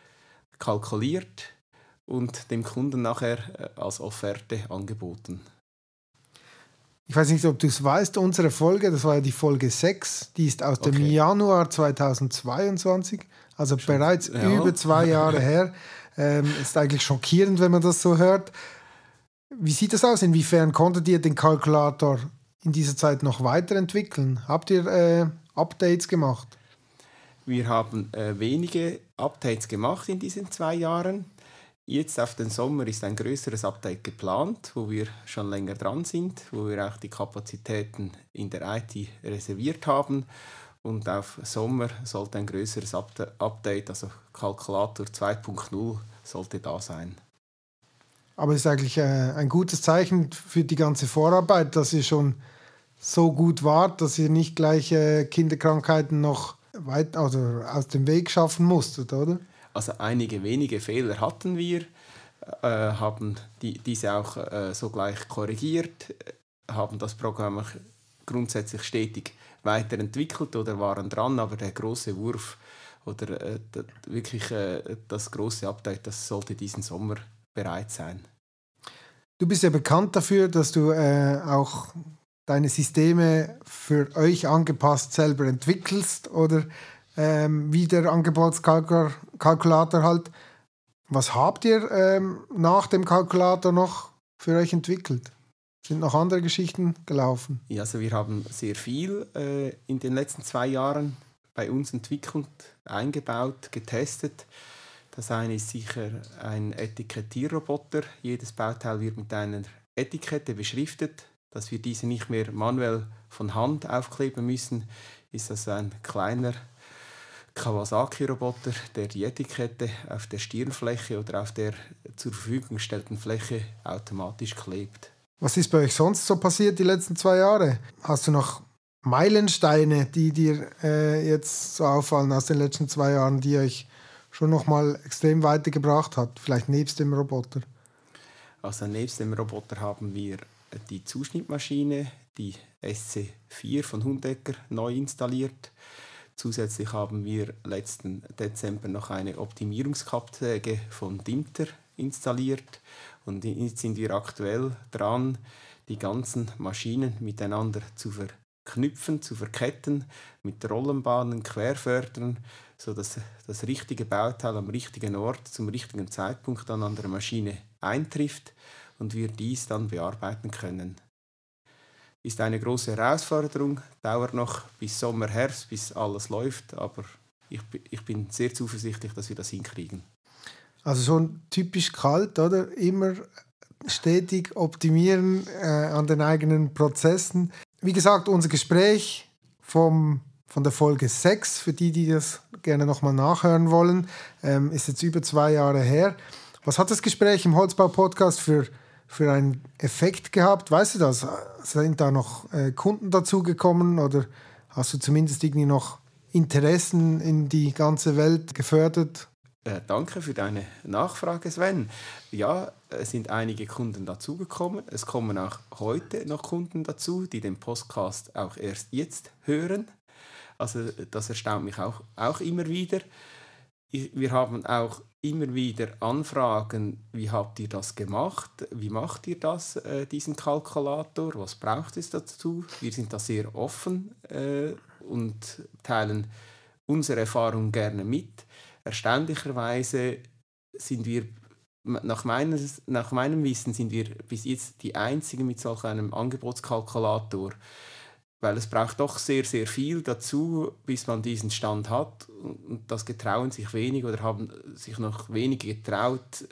kalkuliert und dem Kunden nachher äh, als Offerte angeboten. Ich weiß nicht, ob du es weißt, unsere Folge, das war ja die Folge sechs, die ist aus okay. dem Januar zweitausendzweiundzwanzig, also Schon, bereits ja. über zwei Jahre her. Ähm, ist eigentlich schockierend, wenn man das so hört. Wie sieht das aus? Inwiefern konntet ihr den Kalkulator in dieser Zeit noch weiterentwickeln? Habt ihr äh, Updates gemacht? Wir haben äh, wenige Updates gemacht in diesen zwei Jahren. Jetzt auf den Sommer ist ein größeres Update geplant, wo wir schon länger dran sind, wo wir auch die Kapazitäten in der I T reserviert haben. Und auf Sommer sollte ein größeres Update, also Kalkulator zwei Punkt null, sollte da sein. Aber es ist eigentlich äh, ein gutes Zeichen für die ganze Vorarbeit, dass ihr schon so gut wart, dass ihr nicht gleich äh, Kinderkrankheiten noch weit also aus dem Weg schaffen musstet, oder? Also einige wenige Fehler hatten wir, äh, haben die, diese auch äh, sogleich korrigiert, haben das Programm auch grundsätzlich stetig weiterentwickelt oder waren dran, aber der große Wurf oder äh, d- wirklich äh, das große Update, das sollte diesen Sommer bereit sein. Du bist ja bekannt dafür, dass du äh, auch deine Systeme für euch angepasst selber entwickelst oder ähm, wie der Angebotskalkulator halt. Was habt ihr ähm, nach dem Kalkulator noch für euch entwickelt? Sind noch andere Geschichten gelaufen? Ja, also wir haben sehr viel äh, in den letzten zwei Jahren bei uns entwickelt, eingebaut, getestet. Das eine ist sicher ein Etikettierroboter. Jedes Bauteil wird mit einer Etikette beschriftet. Dass wir diese nicht mehr manuell von Hand aufkleben müssen, ist das ein kleiner Kawasaki-Roboter, der die Etikette auf der Stirnfläche oder auf der zur Verfügung gestellten Fläche automatisch klebt. Was ist bei euch sonst so passiert die letzten zwei Jahre? Hast du noch Meilensteine, die dir äh, jetzt so auffallen aus den letzten zwei Jahren, die euch schon noch mal extrem weitergebracht hat, vielleicht nebst dem Roboter? Also nebst dem Roboter haben wir die Zuschnittmaschine, die S C vier von Hundecker, neu installiert. Zusätzlich haben wir letzten Dezember noch eine Optimierungskappsäge von Dimter installiert. Und jetzt sind wir aktuell dran, die ganzen Maschinen miteinander zu verknüpfen, zu verketten, mit Rollenbahnen, Querfördern, sodass das richtige Bauteil am richtigen Ort zum richtigen Zeitpunkt dann an der Maschine eintrifft und wir dies dann bearbeiten können. Ist eine große Herausforderung, dauert noch bis Sommer, Herbst, bis alles läuft, aber ich, ich bin sehr zuversichtlich, dass wir das hinkriegen. Also schon typisch kalt, oder? Immer stetig optimieren äh, an den eigenen Prozessen. Wie gesagt, unser Gespräch vom, von der Folge sechs, für die, die das gerne nochmal nachhören wollen, ähm, ist jetzt über zwei Jahre her. Was hat das Gespräch im Holzbau-Podcast für, für einen Effekt gehabt? Weißt du das? Sind da noch äh, Kunden dazugekommen oder hast du zumindest irgendwie noch Interessen in die ganze Welt gefördert? Äh, danke für deine Nachfrage, Sven. Ja, es sind einige Kunden dazugekommen. Es kommen auch heute noch Kunden dazu, die den Podcast auch erst jetzt hören. Also das erstaunt mich auch, auch immer wieder. Wir haben auch immer wieder Anfragen, wie habt ihr das gemacht? Wie macht ihr das, äh, diesen Kalkulator? Was braucht es dazu? Wir sind da sehr offen äh, und teilen unsere Erfahrungen gerne mit. Erstaunlicherweise sind wir, nach, meines, nach meinem Wissen, sind wir bis jetzt die Einzigen mit solch einem Angebotskalkulator, weil es braucht doch sehr, sehr viel dazu, bis man diesen Stand hat. Und das getrauen sich wenig oder haben sich noch wenige getraut,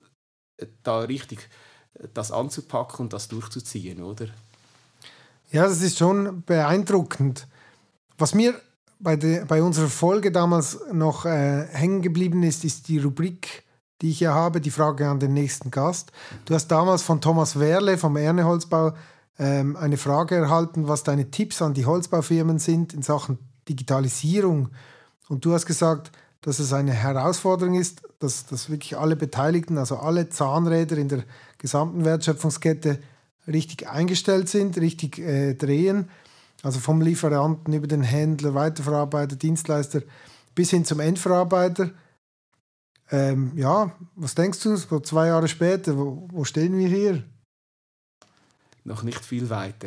da richtig das anzupacken und das durchzuziehen, oder? Ja, das ist schon beeindruckend. Was mir bei, de, bei unserer Folge damals noch äh, hängen geblieben ist, ist die Rubrik, die ich ja habe, die Frage an den nächsten Gast. Du hast damals von Thomas Werle vom Erne Holzbau ähm, eine Frage erhalten, was deine Tipps an die Holzbaufirmen sind in Sachen Digitalisierung. Und du hast gesagt, dass es eine Herausforderung ist, dass, dass wirklich alle Beteiligten, also alle Zahnräder in der gesamten Wertschöpfungskette richtig eingestellt sind, richtig äh, drehen. Also vom Lieferanten über den Händler, Weiterverarbeiter, Dienstleister bis hin zum Endverarbeiter. Ähm, ja, was denkst du, so zwei Jahre später, wo, wo stehen wir hier? Noch nicht viel weiter.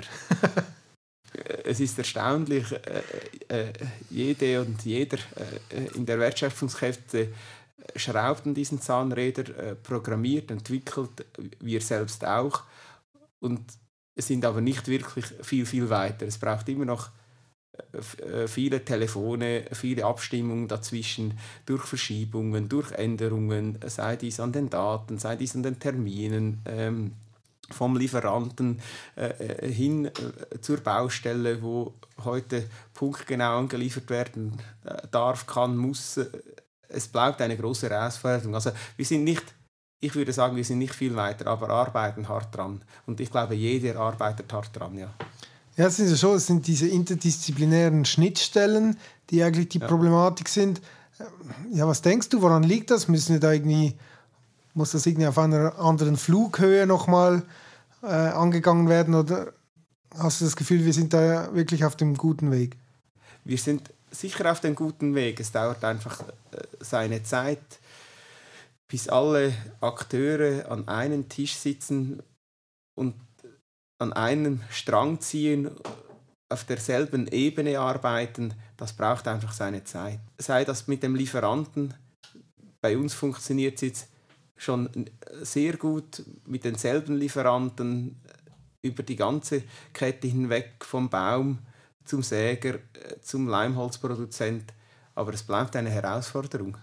Es ist erstaunlich, äh, äh, jede und jeder äh, in der Wertschöpfungskette schraubt an diesen Zahnrädern, äh, programmiert, entwickelt, wir selbst auch. Und es sind aber nicht wirklich viel, viel weiter. Es braucht immer noch äh, viele Telefone, viele Abstimmungen dazwischen, durch Verschiebungen, durch Änderungen, sei dies an den Daten, sei dies an den Terminen, ähm, vom Lieferanten äh, hin äh, zur Baustelle, wo heute punktgenau angeliefert werden äh, darf, kann, muss. Es bleibt eine große Herausforderung. Also wir sind nicht, ich würde sagen, wir sind nicht viel weiter, aber arbeiten hart dran. Und ich glaube, jeder arbeitet hart dran, ja. Ja, es sind ja schon, es sind diese interdisziplinären Schnittstellen, die eigentlich die ja. Problematik sind. Ja, was denkst du, woran liegt das? Müssen wir da irgendwie, muss das irgendwie auf einer anderen Flughöhe nochmal äh, angegangen werden oder hast du das Gefühl, wir sind da wirklich auf dem guten Weg? Wir sind sicher auf dem guten Weg. Es dauert einfach äh, seine Zeit, bis alle Akteure an einem Tisch sitzen und an einem Strang ziehen, auf derselben Ebene arbeiten. Das braucht einfach seine Zeit. Sei das mit dem Lieferanten. Bei uns funktioniert es jetzt schon sehr gut mit denselben Lieferanten über die ganze Kette hinweg vom Baum zum Säger, zum Leimholzproduzent. Aber es bleibt eine Herausforderung.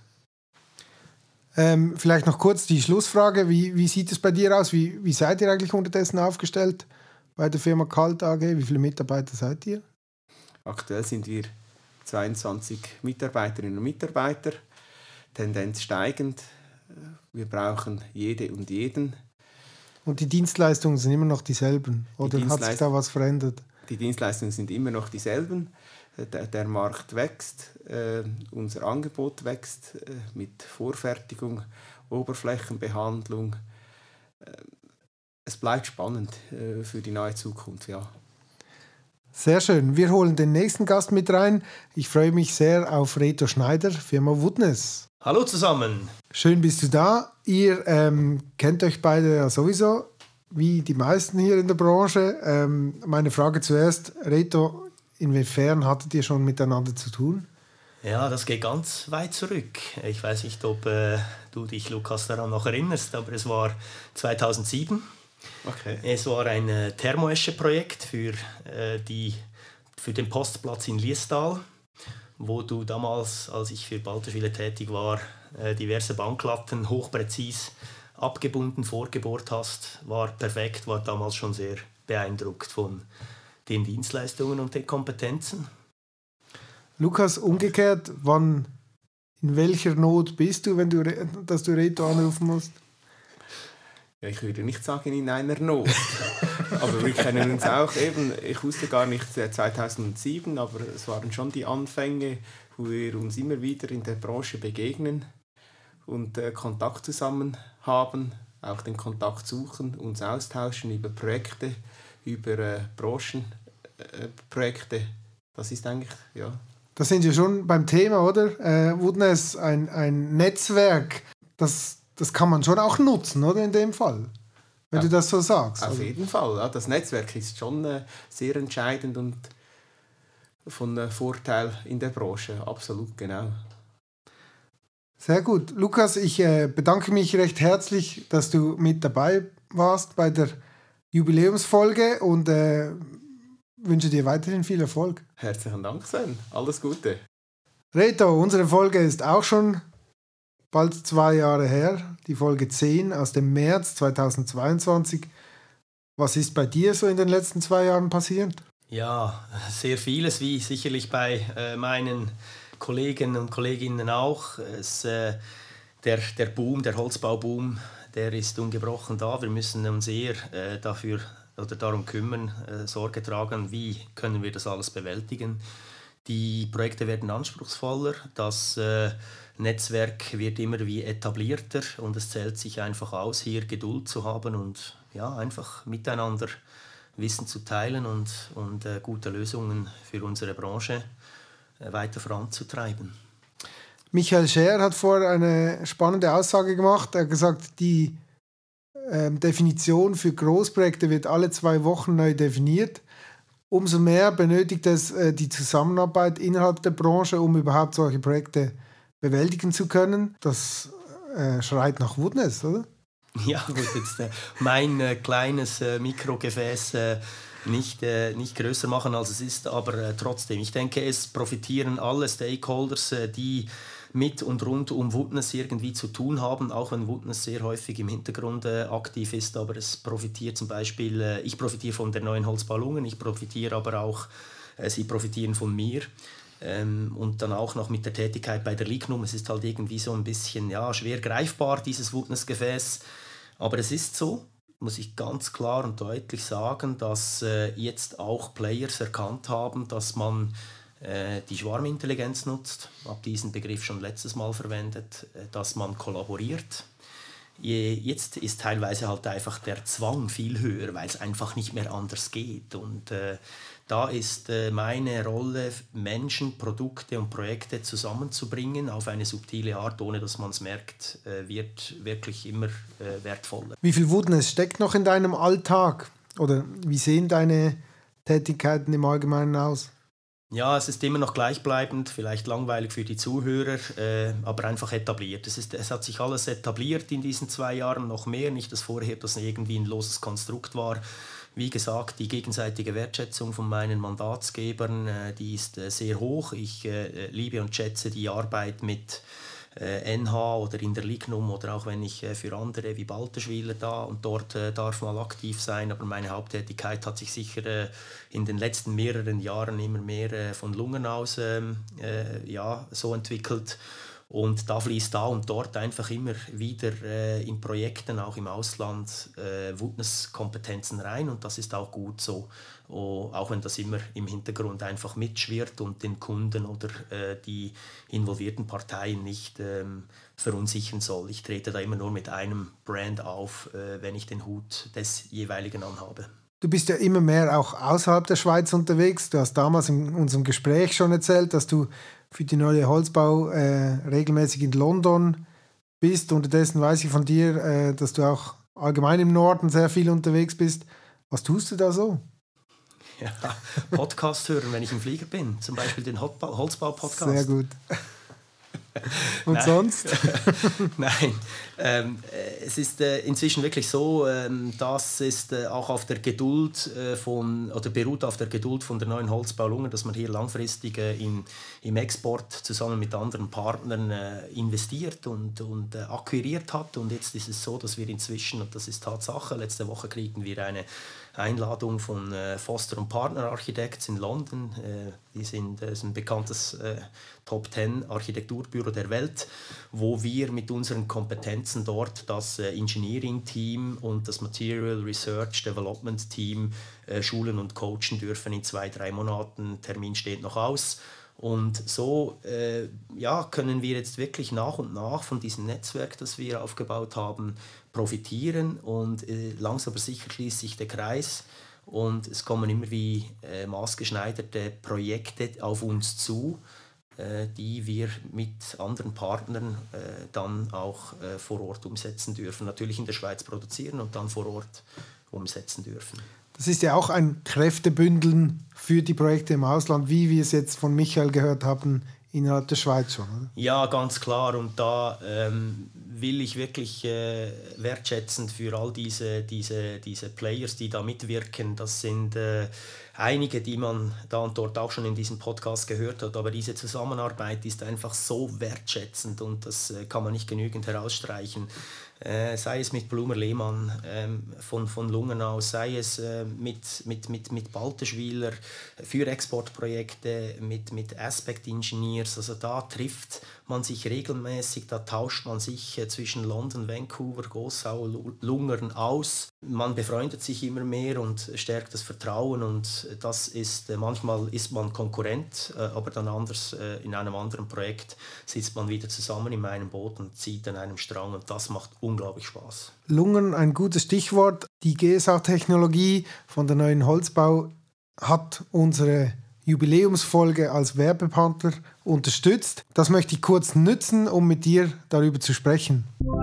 Ähm, vielleicht noch kurz die Schlussfrage. Wie, wie sieht es bei dir aus? Wie, wie seid ihr eigentlich unterdessen aufgestellt bei der Firma Kalt A G? Wie viele Mitarbeiter seid ihr? Aktuell sind wir zweiundzwanzig Mitarbeiterinnen und Mitarbeiter. Tendenz steigend. Wir brauchen jede und jeden. Und die Dienstleistungen sind immer noch dieselben? Oder hat sich da was verändert? Die Dienstleistungen sind immer noch dieselben. Der, der Markt wächst, äh, unser Angebot wächst äh, mit Vorfertigung, Oberflächenbehandlung. Äh, es bleibt spannend äh, für die nahe Zukunft, ja. Sehr schön. Wir holen den nächsten Gast mit rein. Ich freue mich sehr auf Reto Schneider, Firma Woodness. Hallo zusammen. Schön bist du da. Ihr ähm, kennt euch beide ja sowieso, wie die meisten hier in der Branche. Ähm, meine Frage zuerst, Reto, inwiefern hattet ihr schon miteinander zu tun? Ja, das geht ganz weit zurück. Ich weiß nicht, ob äh, du dich, Lukas, daran noch erinnerst, aber es war zweitausendsieben. Okay. Es war ein äh, Thermoesche-Projekt für, äh, die, für den Postplatz in Liestal, wo du damals, als ich für Balterschwil tätig war, äh, diverse Bahnklappen hochpräzis abgebunden, vorgebohrt hast. War perfekt, war damals schon sehr beeindruckt von den Dienstleistungen und den Kompetenzen. Lukas, umgekehrt, wann, in welcher Not bist du, wenn du, dass du Reto anrufen musst? Ja, ich würde nicht sagen in einer Not, aber wir kennen uns auch eben, ich wusste gar nicht zweitausendsieben, aber es waren schon die Anfänge, wo wir uns immer wieder in der Branche begegnen und äh, Kontakt zusammen haben, auch den Kontakt suchen, uns austauschen über Projekte, über äh, Branchenprojekte. Äh, das ist eigentlich, ja. Da sind wir schon beim Thema, oder? Äh, Woodness, ein, ein Netzwerk, das Das kann man schon auch nutzen, oder, in dem Fall? Wenn ja, du das so sagst. Auf also. jeden Fall. Ja, das Netzwerk ist schon äh, sehr entscheidend und von äh, Vorteil in der Branche. Absolut, genau. Sehr gut. Lukas, ich äh, bedanke mich recht herzlich, dass du mit dabei warst bei der Jubiläumsfolge und äh, wünsche dir weiterhin viel Erfolg. Herzlichen Dank, Sven. Alles Gute. Reto, unsere Folge ist auch schon bald zwei Jahre her, die Folge zehn aus dem März zweitausendzweiundzwanzig. Was ist bei dir so in den letzten zwei Jahren passiert? Ja, sehr vieles, wie sicherlich bei äh, meinen Kollegen und Kolleginnen auch. Es, äh, der, der Boom, der Holzbauboom, der ist ungebrochen da. Wir müssen uns eher äh, dafür oder darum kümmern, äh, Sorge tragen, wie können wir das alles bewältigen. Die Projekte werden anspruchsvoller, das äh, Netzwerk wird immer wie etablierter und es zählt sich einfach aus, hier Geduld zu haben und ja, einfach miteinander Wissen zu teilen und, und äh, gute Lösungen für unsere Branche äh, weiter voranzutreiben. Michael Scher hat vorher eine spannende Aussage gemacht. Er hat gesagt, die äh, Definition für Großprojekte wird alle zwei Wochen neu definiert. Umso mehr benötigt es äh, die Zusammenarbeit innerhalb der Branche, um überhaupt solche Projekte bewältigen zu können. Das äh, schreit nach Woodness, oder? Ja, gut, jetzt äh, mein äh, kleines äh, Mikrogefäß äh, nicht, äh, nicht größer machen, als es ist, aber äh, trotzdem. Ich denke, es profitieren alle Stakeholders, äh, die mit und rund um Woodness irgendwie zu tun haben, auch wenn Woodness sehr häufig im Hintergrund äh, aktiv ist, aber es profitiert zum Beispiel, äh, ich profitiere von der neuen Holzballungen, ich profitiere aber auch, äh, sie profitieren von mir. Ähm, und dann auch noch mit der Tätigkeit bei der Lignum. Es ist halt irgendwie so ein bisschen ja, schwer greifbar, dieses Woodness-Gefäß. Aber es ist so, muss ich ganz klar und deutlich sagen, dass äh, jetzt auch Players erkannt haben, dass man äh, die Schwarmintelligenz nutzt. Ich habe diesen Begriff schon letztes Mal verwendet, äh, dass man kollaboriert. Jetzt ist teilweise halt einfach der Zwang viel höher, weil es einfach nicht mehr anders geht. Und äh, da ist äh, meine Rolle, Menschen, Produkte und Projekte zusammenzubringen auf eine subtile Art, ohne dass man es merkt, äh, wird wirklich immer äh, wertvoller. Wie viel Woodness steckt noch in deinem Alltag? Oder wie sehen deine Tätigkeiten im Allgemeinen aus? Ja, es ist immer noch gleichbleibend, vielleicht langweilig für die Zuhörer, äh, aber einfach etabliert. Es, ist, es hat sich alles etabliert in diesen zwei Jahren, noch mehr, nicht dass vorher das irgendwie ein loses Konstrukt war. Wie gesagt, die gegenseitige Wertschätzung von meinen Mandatsgebern, äh, die ist äh, sehr hoch. Ich äh, liebe und schätze die Arbeit mit äh, N H oder in der Lignum oder auch wenn ich äh, für andere wie Balterschwiler da und dort äh, darf mal aktiv sein. Aber meine Haupttätigkeit hat sich sicher äh, in den letzten mehreren Jahren immer mehr äh, von Lungen aus ähm, äh, ja, so entwickelt. Und da fließt da und dort einfach immer wieder äh, in Projekten, auch im Ausland, äh, Wellness-Kompetenzen rein und das ist auch gut so, oh, auch wenn das immer im Hintergrund einfach mitschwirrt und den Kunden oder äh, die involvierten Parteien nicht ähm, verunsichern soll. Ich trete da immer nur mit einem Brand auf, äh, wenn ich den Hut des jeweiligen anhabe. Du bist ja immer mehr auch außerhalb der Schweiz unterwegs. Du hast damals in unserem Gespräch schon erzählt, dass du für die neue Holzbau äh, regelmäßig in London bist. Unterdessen weiß ich von dir, äh, dass du auch allgemein im Norden sehr viel unterwegs bist. Was tust du da so? Ja, Podcast hören, wenn ich im Flieger bin. Zum Beispiel den Holzbau-Podcast. Sehr gut. Und Nein. sonst? Nein, ähm, es ist äh, inzwischen wirklich so, ähm, das ist äh, auch auf der Geduld äh, von, oder beruht auf der Geduld von der neuen Holzbau Lungen, dass man hier langfristig äh, in, im Export zusammen mit anderen Partnern äh, investiert und, und äh, akquiriert hat. Und jetzt ist es so, dass wir inzwischen, und das ist Tatsache, letzte Woche kriegen wir eine Einladung von äh, Foster und Partner Architects in London. Äh, die sind äh, ein bekanntes äh, Top zehn Architekturbüro der Welt, wo wir mit unseren Kompetenzen dort das äh, Engineering-Team und das Material Research Development Team äh, schulen und coachen dürfen in zwei, drei Monaten. Termin steht noch aus. Und so äh, ja, können wir jetzt wirklich nach und nach von diesem Netzwerk, das wir aufgebaut haben, profitieren und äh, langsam aber sicher schließt sich der Kreis und es kommen immer wie äh, maßgeschneiderte Projekte auf uns zu, äh, die wir mit anderen Partnern äh, dann auch äh, vor Ort umsetzen dürfen. Natürlich in der Schweiz produzieren und dann vor Ort umsetzen dürfen. Das ist ja auch ein Kräftebündeln für die Projekte im Ausland, wie wir es jetzt von Michael gehört haben, innerhalb der Schweiz schon, oder? Ja, ganz klar. Und da ähm, will ich wirklich äh, wertschätzend für all diese, diese, diese Players, die da mitwirken. Das sind äh, einige, die man da und dort auch schon in diesem Podcast gehört hat. Aber diese Zusammenarbeit ist einfach so wertschätzend und das äh, kann man nicht genügend herausstreichen. Äh, sei es mit Blumer Lehmann ähm, von, von Lungen aus, sei es äh, mit, mit, mit, mit Balterschwiler für Exportprojekte, mit, mit Aspect Engineers. Also da trifft man sich regelmäßig, da tauscht man sich äh, zwischen London, Vancouver, Gossau, Lungern aus. Man befreundet sich immer mehr und stärkt das Vertrauen und das ist, äh, manchmal ist man Konkurrent, äh, aber dann anders äh, in einem anderen Projekt sitzt man wieder zusammen in einem Boot und zieht an einem Strang und das macht unglaublich Spaß. Lungen, ein gutes Stichwort. Die G S A-Technologie von der neuen Holzbau hat unsere Jubiläumsfolge als Werbepartner unterstützt. Das möchte ich kurz nutzen, um mit dir darüber zu sprechen.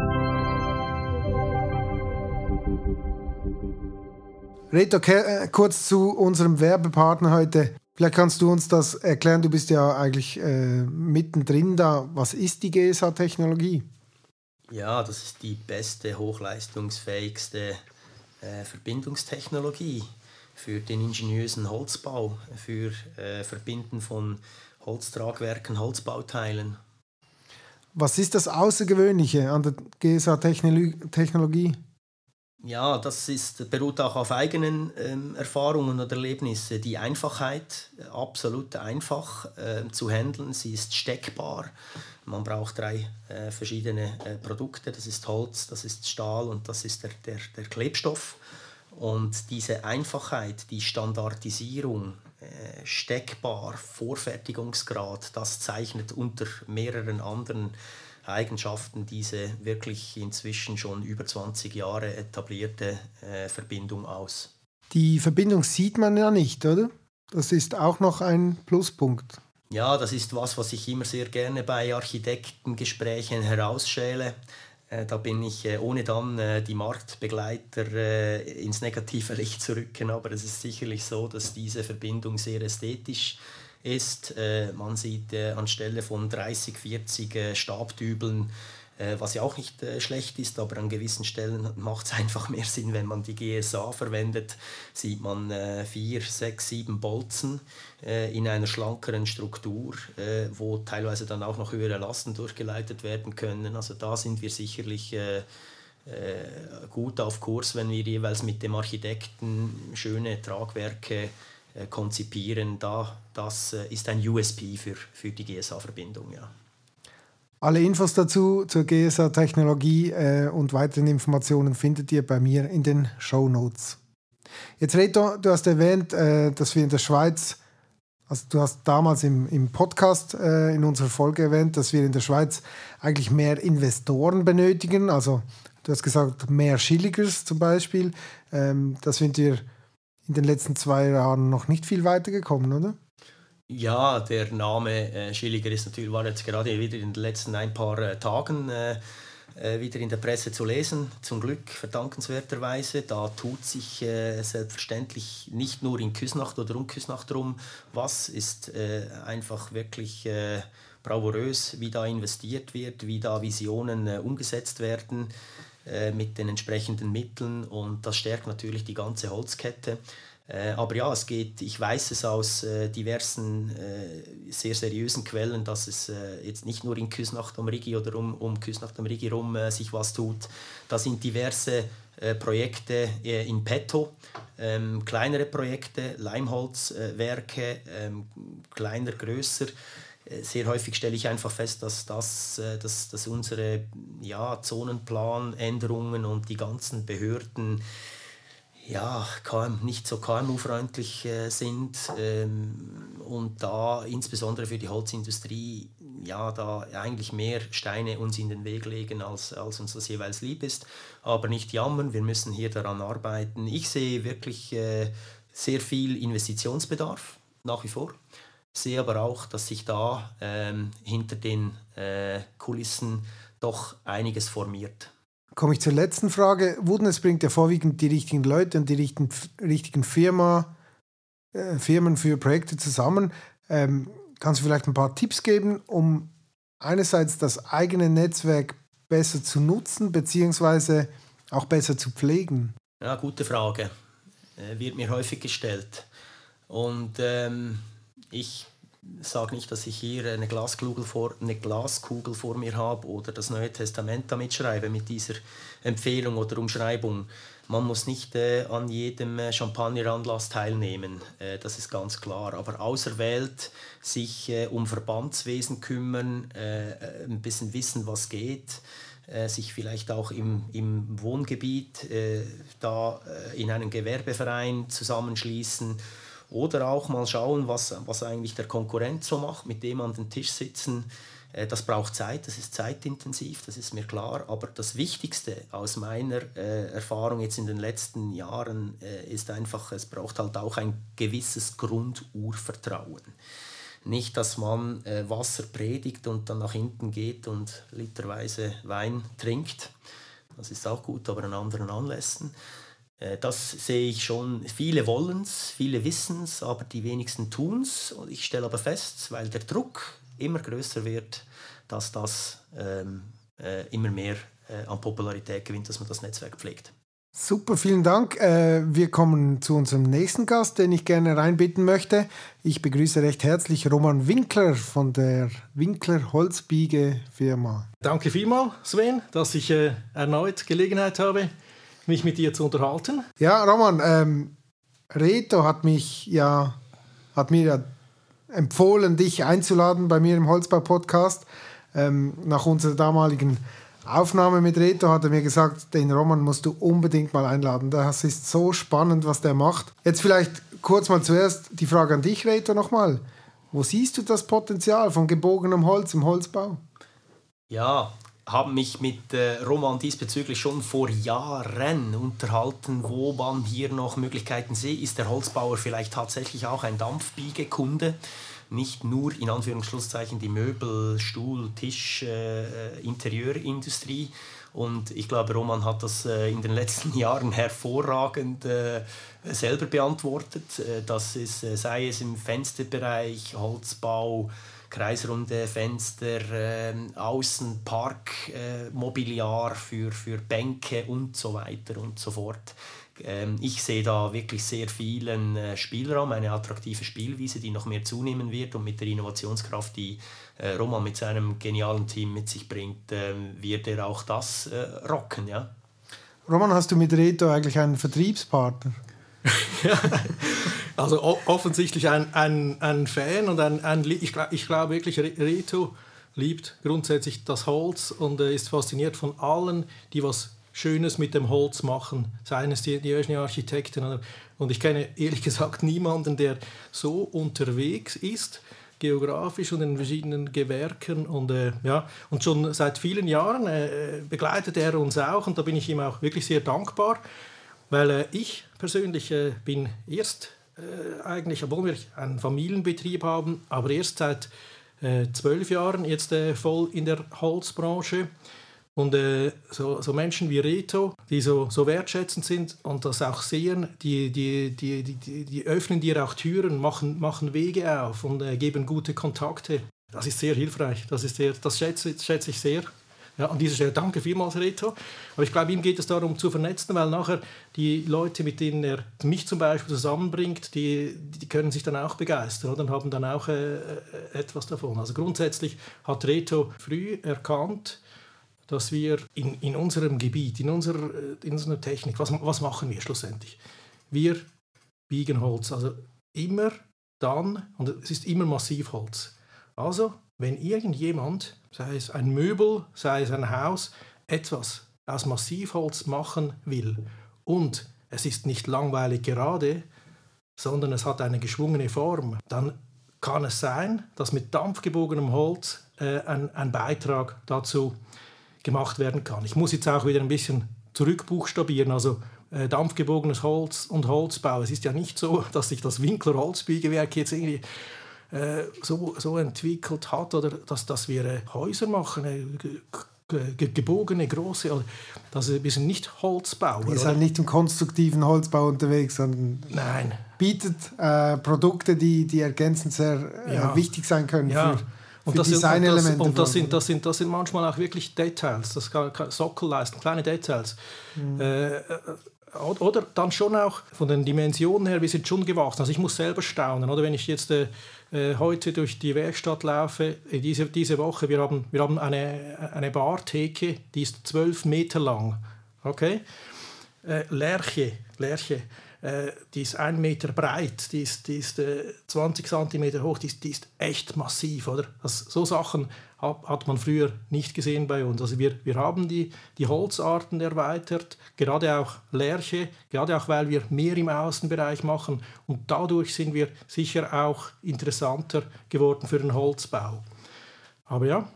Red okay, kurz zu unserem Werbepartner heute. Vielleicht kannst du uns das erklären, du bist ja eigentlich äh, mittendrin da. Was ist die G S A-Technologie? Ja, das ist die beste, hochleistungsfähigste äh, Verbindungstechnologie für den ingeniösen Holzbau, für äh, Verbinden von Holztragwerken, Holzbauteilen. Was ist das Außergewöhnliche an der G S A-Technologie? Ja, das ist, beruht auch auf eigenen ähm, Erfahrungen und Erlebnissen. Die Einfachheit, absolut einfach äh, zu handeln, sie ist steckbar. Man braucht drei äh, verschiedene äh, Produkte, das ist Holz, das ist Stahl und das ist der, der, der Klebstoff. Und diese Einfachheit, die Standardisierung, äh, steckbar, Vorfertigungsgrad, das zeichnet unter mehreren anderen Eigenschaften diese wirklich inzwischen schon über zwanzig Jahre etablierte äh, Verbindung aus. Die Verbindung sieht man ja nicht, oder? Das ist auch noch ein Pluspunkt. Ja, das ist was, was ich immer sehr gerne bei Architektengesprächen herausschäle. Äh, da bin ich, äh, ohne dann äh, die Marktbegleiter äh, ins negative Licht zu rücken, aber es ist sicherlich so, dass diese Verbindung sehr ästhetisch ist. Äh, man sieht äh, anstelle von dreißig, vierzig äh, Stabdübeln äh, was ja auch nicht äh, schlecht ist, aber an gewissen Stellen macht es einfach mehr Sinn, wenn man die G S A verwendet, sieht man äh, vier, sechs, sieben Bolzen äh, in einer schlankeren Struktur, äh, wo teilweise dann auch noch höhere Lasten durchgeleitet werden können. Also da sind wir sicherlich äh, äh, gut auf Kurs, wenn wir jeweils mit dem Architekten schöne Tragwerke äh, konzipieren. Da, das äh, ist ein U S P für, für die G S A-Verbindung, ja. Alle Infos dazu zur G S A-Technologie äh, und weiteren Informationen findet ihr bei mir in den Shownotes. Jetzt Reto, du hast erwähnt, äh, dass wir in der Schweiz, also du hast damals im, im Podcast äh, in unserer Folge erwähnt, dass wir in der Schweiz eigentlich mehr Investoren benötigen. Also du hast gesagt, mehr Schilligers zum Beispiel. Ähm, da sind wir in den letzten zwei Jahren noch nicht viel weitergekommen, oder? Ja, der Name äh, Schilliger ist natürlich, war jetzt gerade wieder in den letzten ein paar äh, Tagen äh, äh, wieder in der Presse zu lesen. Zum Glück, verdankenswerterweise. Da tut sich äh, selbstverständlich nicht nur in Küsnacht oder um Küsnacht rum was, ist äh, einfach wirklich äh, bravourös, wie da investiert wird, wie da Visionen äh, umgesetzt werden äh, mit den entsprechenden Mitteln, und das stärkt natürlich die ganze Holzkette. Äh, aber ja, es geht, ich weiß es aus äh, diversen äh, sehr seriösen Quellen, dass es äh, jetzt nicht nur in Küsnacht am Rigi oder um, um Küsnacht am Rigi rum äh, sich was tut. Da sind diverse äh, Projekte äh, in petto, ähm, kleinere Projekte, Leimholzwerke, äh, ähm, kleiner, größer. Äh, sehr häufig stelle ich einfach fest, dass, das, äh, dass, dass unsere ja, Zonenplanänderungen und die ganzen Behörden ja, nicht so K M U-freundlich äh, sind ähm, und da insbesondere für die Holzindustrie ja, da eigentlich mehr Steine uns in den Weg legen, als, als uns das jeweils lieb ist. Aber nicht jammern, wir müssen hier daran arbeiten. Ich sehe wirklich äh, sehr viel Investitionsbedarf, nach wie vor. Sehe aber auch, dass sich da ähm, hinter den äh, Kulissen doch einiges formiert. Komme ich zur letzten Frage. Wudnes bringt ja vorwiegend die richtigen Leute und die richtigen, richtigen Firma, äh, Firmen für Projekte zusammen. Ähm, kannst du vielleicht ein paar Tipps geben, um einerseits das eigene Netzwerk besser zu nutzen, beziehungsweise auch besser zu pflegen? Ja, gute Frage. Äh, wird mir häufig gestellt. Und ähm, ich sage nicht, dass ich hier eine Glaskugel, vor, eine Glaskugel vor mir habe oder das Neue Testament damit schreibe mit dieser Empfehlung oder Umschreibung. Man muss nicht äh, an jedem äh, Champagneranlass teilnehmen, äh, das ist ganz klar. Aber auserwählt sich äh, um Verbandswesen kümmern, äh, ein bisschen wissen, was geht, äh, sich vielleicht auch im, im Wohngebiet äh, da äh, in einen Gewerbeverein zusammenschließen. Oder auch mal schauen, was, was eigentlich der Konkurrent so macht, mit dem an den Tisch sitzen. Äh, das braucht Zeit, das ist zeitintensiv, das ist mir klar. Aber das Wichtigste aus meiner äh, Erfahrung jetzt in den letzten Jahren äh, ist einfach, es braucht halt auch ein gewisses Grundurvertrauen. Nicht, dass man äh, Wasser predigt und dann nach hinten geht und literweise Wein trinkt. Das ist auch gut, aber an anderen Anlässen. Das sehe ich schon. Viele wollen es, viele wissen es, aber die wenigsten tun es. Ich stelle aber fest, weil der Druck immer größer wird, dass das ähm, äh, immer mehr äh, an Popularität gewinnt, dass man das Netzwerk pflegt. Super, vielen Dank. Äh, wir kommen zu unserem nächsten Gast, den ich gerne reinbitten möchte. Ich begrüße recht herzlich Roman Winkler von der Winkler Holzbiege Firma. Danke vielmals, Sven, dass ich äh, erneut Gelegenheit habe, mich mit dir zu unterhalten. Ja, Roman, ähm, Reto hat mich ja, hat mir ja empfohlen, dich einzuladen bei mir im Holzbau-Podcast. Ähm, nach unserer damaligen Aufnahme mit Reto hat er mir gesagt, den Roman musst du unbedingt mal einladen. Das ist so spannend, was der macht. Jetzt vielleicht kurz mal zuerst die Frage an dich, Reto, nochmal. Wo siehst du das Potenzial von gebogenem Holz im Holzbau? Ja, habe mich mit äh, Roman diesbezüglich schon vor Jahren unterhalten, wo man hier noch Möglichkeiten sieht. Ist der Holzbauer vielleicht tatsächlich auch ein Dampfbiegekunde? Nicht nur in Anführungsschlusszeichen die Möbel-, Stuhl-, Tisch-, äh, Interieurindustrie. Und ich glaube, Roman hat das äh, in den letzten Jahren hervorragend äh, selber beantwortet. Äh, das ist, äh, sei es im Fensterbereich, Holzbau, kreisrunde Fenster, äh, außen Parkmobiliar äh, für, für Bänke und so weiter und so fort. Ähm, ich sehe da wirklich sehr vielen äh, Spielraum, eine attraktive Spielwiese, die noch mehr zunehmen wird, und mit der Innovationskraft, die äh, Roman mit seinem genialen Team mit sich bringt, äh, wird er auch das äh, rocken, ja. Roman, hast du mit Reto eigentlich einen Vertriebspartner? Ja, also o- offensichtlich ein, ein, ein Fan und ein, ein ich glaube ich glaub wirklich, Reto liebt grundsätzlich das Holz und äh, ist fasziniert von allen, die was Schönes mit dem Holz machen, seien es die, die Architekten. Oder, und ich kenne ehrlich gesagt niemanden, der so unterwegs ist, geografisch und in verschiedenen Gewerken. Und, äh, ja, und schon seit vielen Jahren äh, begleitet er uns auch, und da bin ich ihm auch wirklich sehr dankbar, weil äh, ich persönlich äh, bin erst äh, eigentlich, obwohl wir einen Familienbetrieb haben, aber erst seit äh, zwölf Jahren jetzt äh, voll in der Holzbranche. Und äh, so, so Menschen wie Reto, die so, so wertschätzend sind und das auch sehen, die, die, die, die, die öffnen dir auch Türen, machen, machen Wege auf und äh, geben gute Kontakte. Das ist sehr hilfreich, das, ist sehr, das schätze, schätze ich sehr. Ja, an dieser Stelle danke vielmals, Reto. Aber ich glaube, ihm geht es darum zu vernetzen, weil nachher die Leute, mit denen er mich zum Beispiel zusammenbringt, die, die können sich dann auch begeistern oder? Und haben dann auch äh, etwas davon. Also grundsätzlich hat Reto früh erkannt, dass wir in, in unserem Gebiet, in unserer, in unserer Technik, was, was machen wir schlussendlich? Wir biegen Holz, also immer dann, und es ist immer Massivholz. Also, wenn irgendjemand, sei es ein Möbel, sei es ein Haus, etwas aus Massivholz machen will und es ist nicht langweilig gerade, sondern es hat eine geschwungene Form, dann kann es sein, dass mit dampfgebogenem Holz äh, ein, ein Beitrag dazu gemacht werden kann. Ich muss jetzt auch wieder ein bisschen zurückbuchstabieren, also äh, dampfgebogenes Holz und Holzbau. Es ist ja nicht so, dass sich das Winkler Holzbiegewerk jetzt irgendwie äh, so, so entwickelt hat, oder dass, dass wir äh, Häuser machen, äh, ge- gebogene, große, oder, dass wir sind nicht Holzbauer. Ihr seid nicht im konstruktiven Holzbau unterwegs, sondern Nein. bietet äh, Produkte, die, die ergänzend sehr äh, Ja. wichtig sein können Ja. für Und, das sind, und, das, Designelemente. und das, sind, das, sind, das sind manchmal auch wirklich Details, das kann, kann Sockel leisten, kleine Details. Mhm. Äh, oder dann schon auch von den Dimensionen her, wir sind schon gewachsen. Also ich muss selber staunen, oder wenn ich jetzt äh, heute durch die Werkstatt laufe, diese, diese Woche, wir haben, wir haben eine, eine Bartheke, die ist zwölf Meter lang. Okay? Äh, Lärche, Lärche. Die ist ein Meter breit, die ist, die ist äh, zwanzig Zentimeter hoch, die ist, die ist echt massiv. Oder? Also, so Sachen hat, hat man früher nicht gesehen bei uns. Also wir, wir haben die, die Holzarten erweitert, gerade auch Lärche, gerade auch, weil wir mehr im Außenbereich machen. Und dadurch sind wir sicher auch interessanter geworden für den Holzbau. Aber ja.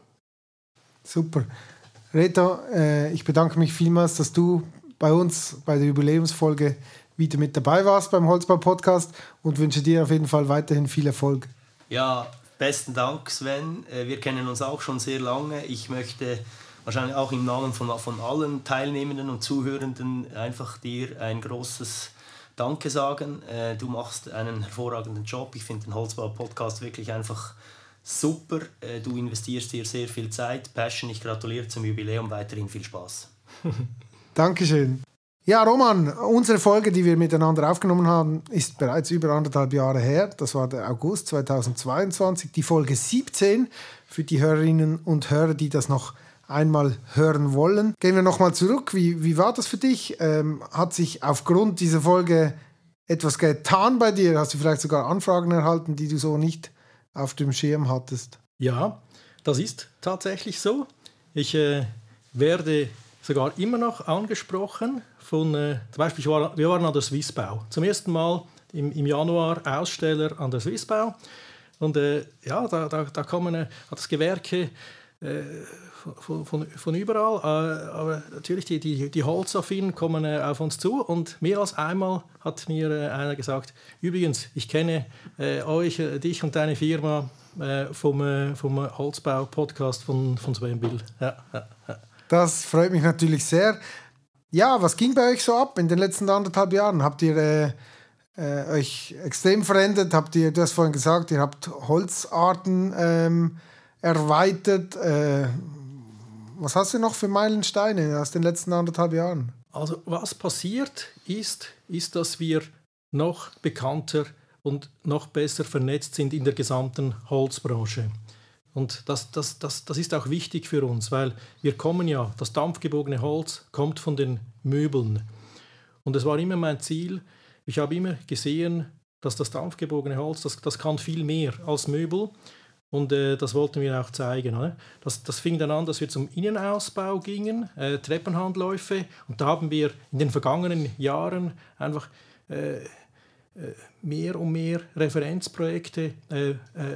Super. Reto, äh, ich bedanke mich vielmals, dass du bei uns bei der Jubiläumsfolge wieder mit dabei warst beim Holzbau-Podcast und wünsche dir auf jeden Fall weiterhin viel Erfolg. Ja, besten Dank, Sven. Wir kennen uns auch schon sehr lange. Ich möchte wahrscheinlich auch im Namen von, von allen Teilnehmenden und Zuhörenden einfach dir ein großes Danke sagen. Du machst einen hervorragenden Job. Ich finde den Holzbau-Podcast wirklich einfach super. Du investierst dir sehr viel Zeit, Passion. Ich gratuliere zum Jubiläum. Weiterhin viel Spaß. Dankeschön. Ja, Roman, unsere Folge, die wir miteinander aufgenommen haben, ist bereits über anderthalb Jahre her. Das war der August zweitausendzweiundzwanzig, die Folge siebzehn. Für die Hörerinnen und Hörer, die das noch einmal hören wollen. Gehen wir nochmal zurück. Wie, wie war das für dich? Ähm, hat sich aufgrund dieser Folge etwas getan bei dir? Hast du vielleicht sogar Anfragen erhalten, die du so nicht auf dem Schirm hattest? Ja, das ist tatsächlich so. Ich äh, werde sogar immer noch angesprochen von, äh, zum Beispiel, ich war, wir waren an der Swissbau. Zum ersten Mal im, im Januar Aussteller an der Swissbau. Und äh, ja, da, da, da kommen äh, das Gewerke äh, von, von, von überall. Äh, aber natürlich, die, die, die Holzaffinen kommen äh, auf uns zu. Und mehr als einmal hat mir äh, einer gesagt, übrigens, ich kenne äh, euch, äh, dich und deine Firma äh, vom, äh, vom Holzbau-Podcast von, von Sven Bill. Ja, ja, ja. Das freut mich natürlich sehr. Ja, was ging bei euch so ab in den letzten anderthalb Jahren? Habt ihr äh, äh, euch extrem verändert? Habt ihr, du hast vorhin gesagt, ihr habt Holzarten ähm, erweitert. Äh, was hast du noch für Meilensteine aus den letzten anderthalb Jahren? Also was passiert ist, ist, dass wir noch bekannter und noch besser vernetzt sind in der gesamten Holzbranche. Und das, das, das, das ist auch wichtig für uns, weil wir kommen ja, das dampfgebogene Holz kommt von den Möbeln. Und es war immer mein Ziel, ich habe immer gesehen, dass das dampfgebogene Holz, das, das kann viel mehr als Möbel. Und äh, das wollten wir auch zeigen. Oder? Das, das fing dann an, dass wir zum Innenausbau gingen, äh, Treppenhandläufe. Und da haben wir in den vergangenen Jahren einfach äh, mehr und mehr Referenzprojekte äh,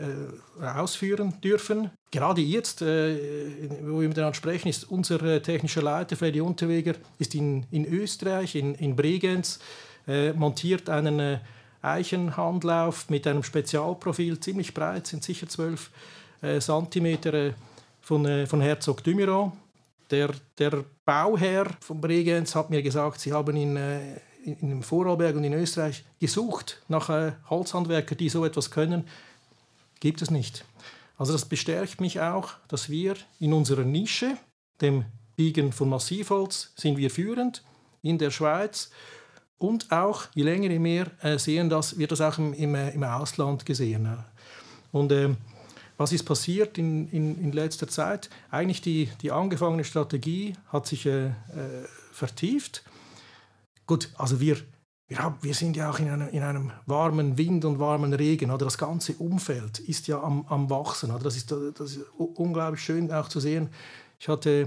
äh, ausführen dürfen. Gerade jetzt, äh, wo wir miteinander sprechen, ist unser äh, technischer Leiter, Freddy Unterweger, ist in, in Österreich, in, in Bregenz, äh, montiert einen äh, Eichenhandlauf mit einem Spezialprofil, ziemlich breit, sind sicher zwölf äh, Zentimeter äh, von, äh, von Herzog Dümiro. Der, der Bauherr von Bregenz hat mir gesagt, sie haben ihn äh, in Vorarlberg und in Österreich gesucht nach äh, Holzhandwerkern, die so etwas können, gibt es nicht. Also das bestärkt mich auch, dass wir in unserer Nische, dem Biegen von Massivholz, sind wir führend in der Schweiz und auch, je länger je mehr, äh, sehen das, wird das auch im, im, im Ausland gesehen. Und äh, was ist passiert in, in, in letzter Zeit? Eigentlich die, die angefangene Strategie hat sich äh, äh, vertieft. Gut, also wir, wir, haben, wir sind ja auch in einem, in einem warmen Wind und warmen Regen. Oder? Das ganze Umfeld ist ja am, am Wachsen. Oder? Das ist, das ist unglaublich schön auch zu sehen. Ich hatte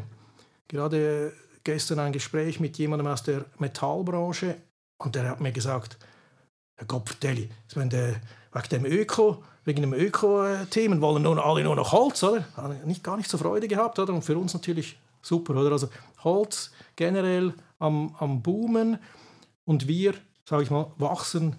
gerade gestern ein Gespräch mit jemandem aus der Metallbranche und der hat mir gesagt, Herr Gopfertelli, wegen dem Öko, wegen dem Öko-Themen wollen nun alle nur noch Holz, oder? Nicht, gar nicht so Freude gehabt, oder? Und für uns natürlich super, oder? Also Holz generell am, am Boomen und wir, sage ich mal, wachsen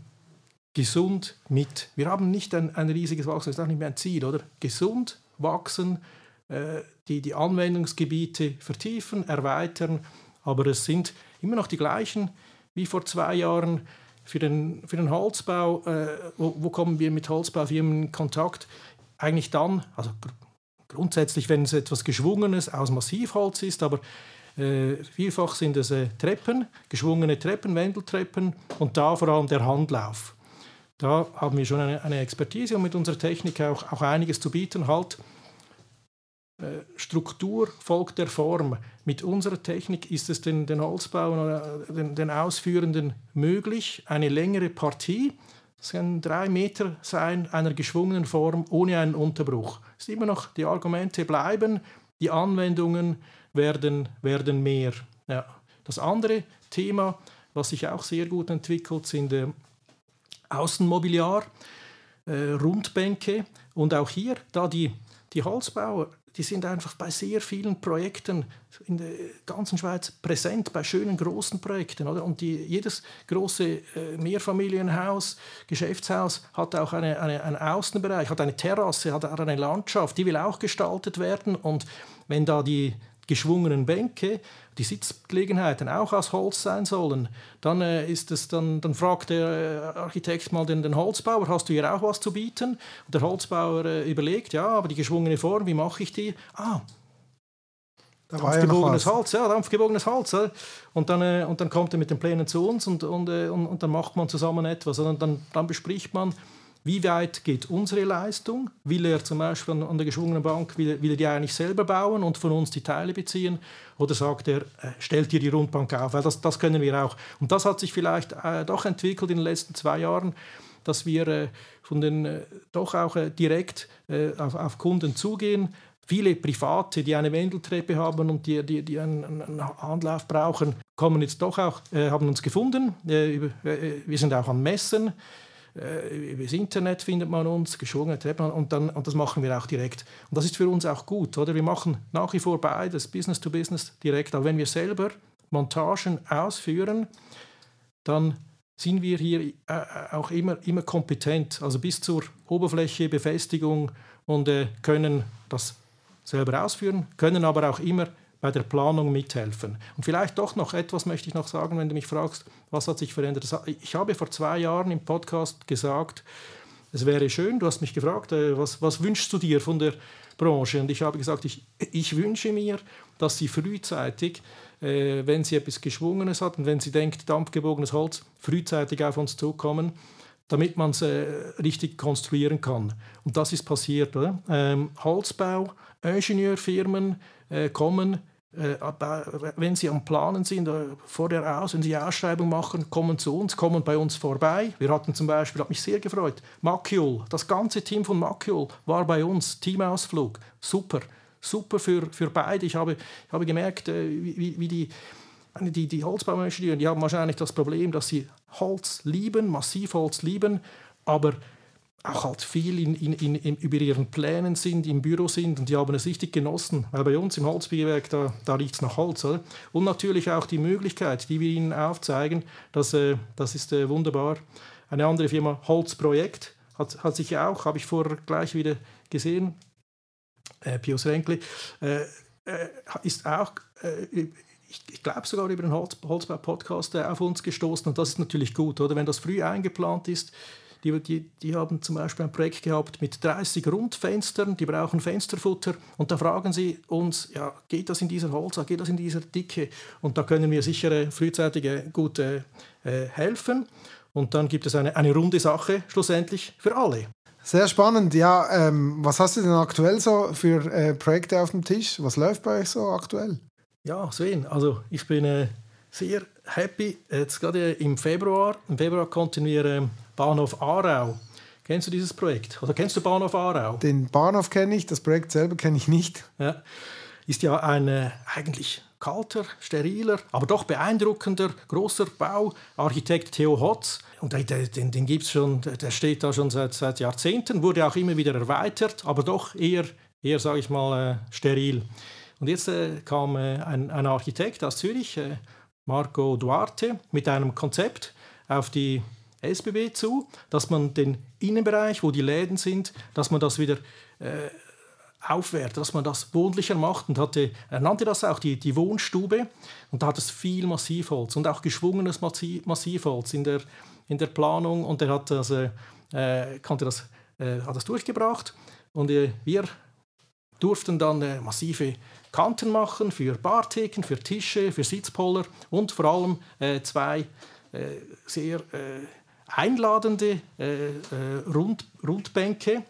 gesund mit. Wir haben nicht ein, ein riesiges Wachstum, das ist auch nicht mehr ein Ziel, oder? Gesund wachsen, äh, die, die Anwendungsgebiete vertiefen, erweitern, aber es sind immer noch die gleichen wie vor zwei Jahren. Für den, für den Holzbau, äh, wo, wo kommen wir mit Holzbaufirmen in Kontakt? Eigentlich dann, also gr- grundsätzlich, wenn es etwas Geschwungenes aus Massivholz ist, aber Äh, vielfach sind es äh, Treppen, geschwungene Treppen, Wendeltreppen und da vor allem der Handlauf. Da haben wir schon eine, eine Expertise und mit unserer Technik auch, auch einiges zu bieten. Halt, äh, Struktur folgt der Form. Mit unserer Technik ist es den, den Holzbauern oder den, den Ausführenden möglich, eine längere Partie, das kann drei Meter sein, einer geschwungenen Form, ohne einen Unterbruch. Es ist immer noch, die Argumente bleiben, die Anwendungen werden, werden mehr. Ja. Das andere Thema, was sich auch sehr gut entwickelt, sind äh, Außenmobiliar, äh, Rundbänke. Und auch hier, da die, die Holzbauer, die sind einfach bei sehr vielen Projekten in der ganzen Schweiz präsent, bei schönen großen Projekten. Oder? Und die, jedes große äh, Mehrfamilienhaus, Geschäftshaus hat auch eine, eine, einen Außenbereich, hat eine Terrasse, hat eine Landschaft, die will auch gestaltet werden. Und wenn da die geschwungenen Bänke, die Sitzgelegenheiten auch aus Holz sein sollen, dann, äh, ist es, dann, dann fragt der äh, Architekt mal den, den Holzbauer, hast du hier auch was zu bieten? Und der Holzbauer äh, überlegt, ja, aber die geschwungene Form, wie mache ich die? Ah, da dampfgebogenes ja Holz, ja, dampfgebogenes Holz. Äh. Und, dann, äh, und dann kommt er mit den Plänen zu uns und, und, äh, und, und dann macht man zusammen etwas. Und dann, dann bespricht man, wie weit geht unsere Leistung? Will er zum Beispiel an, an der geschwungenen Bank, will, will er die eigentlich selber bauen und von uns die Teile beziehen? Oder sagt er, äh, stellt ihr die Rundbank auf? Weil das, das können wir auch. Und das hat sich vielleicht äh, doch entwickelt in den letzten zwei Jahren, dass wir äh, von den äh, doch auch äh, direkt äh, auf, auf Kunden zugehen. Viele Private, die eine Wendeltreppe haben und die, die, die einen, einen Anlauf brauchen, kommen jetzt doch auch, äh, haben uns gefunden. Äh, über, äh, wir sind auch an Messen. Über das Internet findet man uns, geschwungene Treppen, und, dann, und das machen wir auch direkt. Und das ist für uns auch gut, oder? Wir machen nach wie vor beides, Business to Business direkt. Aber wenn wir selber Montagen ausführen, dann sind wir hier auch immer, immer kompetent, also bis zur Oberfläche, Befestigung, und äh, können das selber ausführen, können aber auch immer bei der Planung mithelfen. Und vielleicht doch noch etwas möchte ich noch sagen, wenn du mich fragst, was hat sich verändert. Ich habe vor zwei Jahren im Podcast gesagt, es wäre schön, du hast mich gefragt, was, was wünschst du dir von der Branche? Und ich habe gesagt, ich, ich wünsche mir, dass sie frühzeitig, äh, wenn sie etwas Geschwungenes hat und wenn sie denkt, dampfgebogenes Holz, frühzeitig auf uns zukommen, damit man es äh, richtig konstruieren kann. Und das ist passiert. Oder? Ähm, Holzbau, Ingenieurfirmen äh, kommen, äh, wenn sie am Planen sind, äh, vorher aus, wenn sie Ausschreibung machen, kommen zu uns, kommen bei uns vorbei. Wir hatten zum Beispiel, hat mich sehr gefreut, Maciol, das ganze Team von Maciol war bei uns, Teamausflug, super, super für, für beide. Ich habe, ich habe gemerkt, äh, wie, wie die Die, die Holzbauingenieure, die haben wahrscheinlich das Problem, dass sie Holz lieben, Massivholz lieben, aber auch halt viel in, in, in, in, über ihren Plänen sind, im Büro sind und die haben es richtig genossen, weil bei uns im Holzbauwerk, da, da riecht es nach Holz. Oder? Und natürlich auch die Möglichkeit, die wir ihnen aufzeigen, dass, äh, das ist äh, wunderbar. Eine andere Firma, Holzprojekt, hat, hat sich auch, habe ich vorher gleich wieder gesehen, äh, Pius Renkli, äh, äh, ist auch äh, ich, ich glaube sogar über den Holz, Holzbau-Podcast äh, auf uns gestoßen. Und das ist natürlich gut, oder? Wenn das früh eingeplant ist. Die, die, die haben zum Beispiel ein Projekt gehabt mit dreißig Rundfenstern, die brauchen Fensterfutter. Und da fragen sie uns, ja, geht das in dieser Holz, geht das in dieser Dicke? Und da können wir sicher äh, frühzeitig äh, gut äh, helfen. Und dann gibt es eine, eine runde Sache schlussendlich für alle. Sehr spannend. Ja, ähm, was hast du denn aktuell so für äh, Projekte auf dem Tisch? Was läuft bei euch so aktuell? Ja, Sven, also ich bin äh, sehr happy. Jetzt gerade im Februar, im Februar konnten wir äh, Bahnhof Aarau. Kennst du dieses Projekt? Oder kennst du Bahnhof Aarau? Den Bahnhof kenne ich, das Projekt selber kenne ich nicht. Ja, ist ja ein äh, eigentlich kalter, steriler, aber doch beeindruckender, großer Bau. Architekt Theo Hotz. Und den, den, den gibt's schon, der steht da schon seit, seit Jahrzehnten, wurde auch immer wieder erweitert, aber doch eher, eher sage ich mal, äh, steril. Und jetzt äh, kam äh, ein, ein Architekt aus Zürich, äh, Marco Duarte, mit einem Konzept auf die S B B zu, dass man den Innenbereich, wo die Läden sind, dass man das wieder äh, aufwertet, dass man das wohnlicher macht. Und hatte, er nannte das auch die, die Wohnstube. Und da hat es viel Massivholz und auch geschwungenes Massivholz in der, in der Planung. Und er hat das, äh, konnte das, äh, hat das durchgebracht. Und äh, wir durften dann äh, massive Kanten machen für Bartheken, für Tische, für Sitzpoller und vor allem äh, zwei äh, sehr äh, einladende äh, äh, Rund, Rundbänke.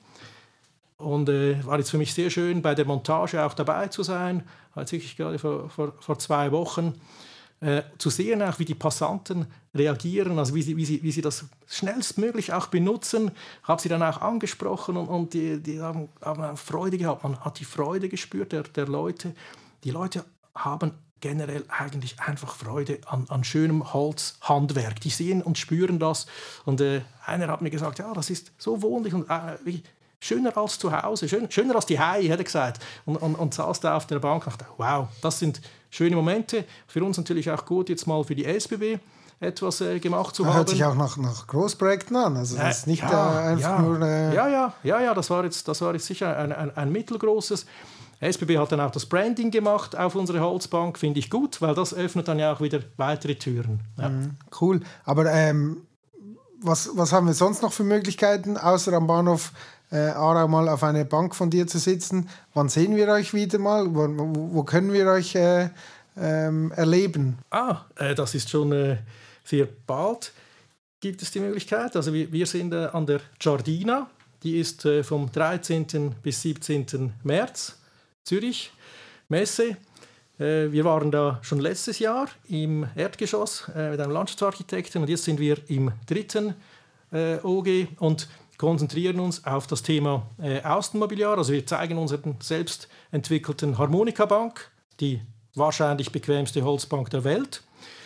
Und äh, war jetzt für mich sehr schön, bei der Montage auch dabei zu sein. War jetzt wirklich gerade vor, vor, vor zwei Wochen. Äh, zu sehen auch, wie die Passanten reagieren, also wie sie, wie sie, wie sie das schnellstmöglich auch benutzen. Habe sie dann auch angesprochen und, und die, die haben, haben Freude gehabt. Man hat die Freude gespürt der, der Leute. Die Leute haben generell eigentlich einfach Freude an, an schönem Holzhandwerk. Die sehen und spüren das. Und äh, einer hat mir gesagt, ja, das ist so wohnlich und äh, wie, schöner als zu Hause, schön, schöner als die Hai, hat er gesagt. Und, und, und saß da auf der Bank und dachte, wow, das sind schöne Momente. Für uns natürlich auch gut, jetzt mal für die S B B etwas äh, gemacht zu das haben. Hört sich auch nach, nach Großprojekten an. Also das äh, ist nicht ja, äh, einfach ja, nur... Äh ja, ja, ja, ja, das war jetzt, das war jetzt sicher ein, ein, ein mittelgroßes. S B B hat dann auch das Branding gemacht auf unsere Holzbank, finde ich gut, weil das öffnet dann ja auch wieder weitere Türen. Ja. Mhm, cool. Aber ähm, was, was haben wir sonst noch für Möglichkeiten, außer am Bahnhof Äh, Aarau mal auf eine Bank von dir zu sitzen? Wann sehen wir euch wieder mal? Wo, wo, wo können wir euch äh, ähm, erleben? Ah, äh, das ist schon äh, sehr bald, gibt es die Möglichkeit. Also wir, wir sind äh, an der Giardina, die ist äh, vom dreizehnten bis siebzehnten März, Zürich, Messe. Äh, wir waren da schon letztes Jahr im Erdgeschoss äh, mit einem Landschaftsarchitekten und jetzt sind wir im dritten äh, O G und konzentrieren uns auf das Thema äh, Außenmobiliar. Also wir zeigen unseren selbst entwickelten Harmonika-Bank, die wahrscheinlich bequemste Holzbank der Welt.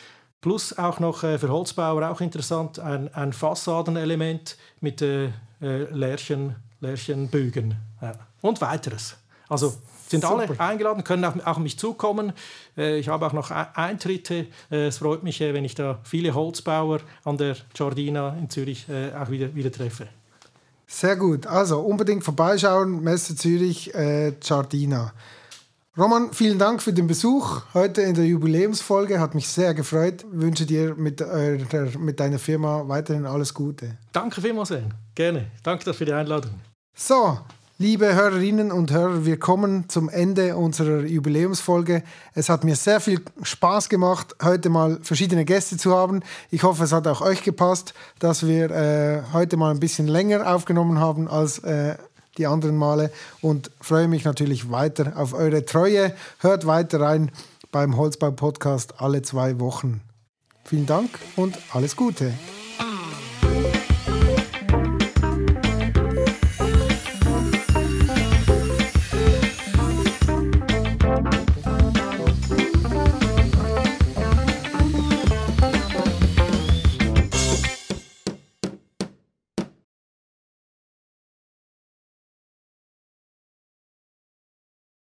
Plus auch noch äh, für Holzbauer auch interessant, ein, ein Fassadenelement mit äh, äh, Lärchen, Lärchenbögen ja. Und weiteres. Also sind Super. Alle eingeladen, können auch, auch mich zukommen. Äh, ich habe auch noch Eintritte. Äh, es freut mich, äh, wenn ich da viele Holzbauer an der Giardina in Zürich äh, auch wieder, wieder treffe. Sehr gut. Also unbedingt vorbeischauen, Messe Zürich, äh, Giardina. Roman, vielen Dank für den Besuch heute in der Jubiläumsfolge. Hat mich sehr gefreut. Ich wünsche dir mit, eurer, mit deiner Firma weiterhin alles Gute. Danke vielmals, Sven. Gerne. Danke für die Einladung. So, liebe Hörerinnen und Hörer, wir kommen zum Ende unserer Jubiläumsfolge. Es hat mir sehr viel Spaß gemacht, heute mal verschiedene Gäste zu haben. Ich hoffe, es hat auch euch gepasst, dass wir äh, heute mal ein bisschen länger aufgenommen haben als äh, die anderen Male und freue mich natürlich weiter auf eure Treue. Hört weiter rein beim Holzbau-Podcast alle zwei Wochen. Vielen Dank und alles Gute.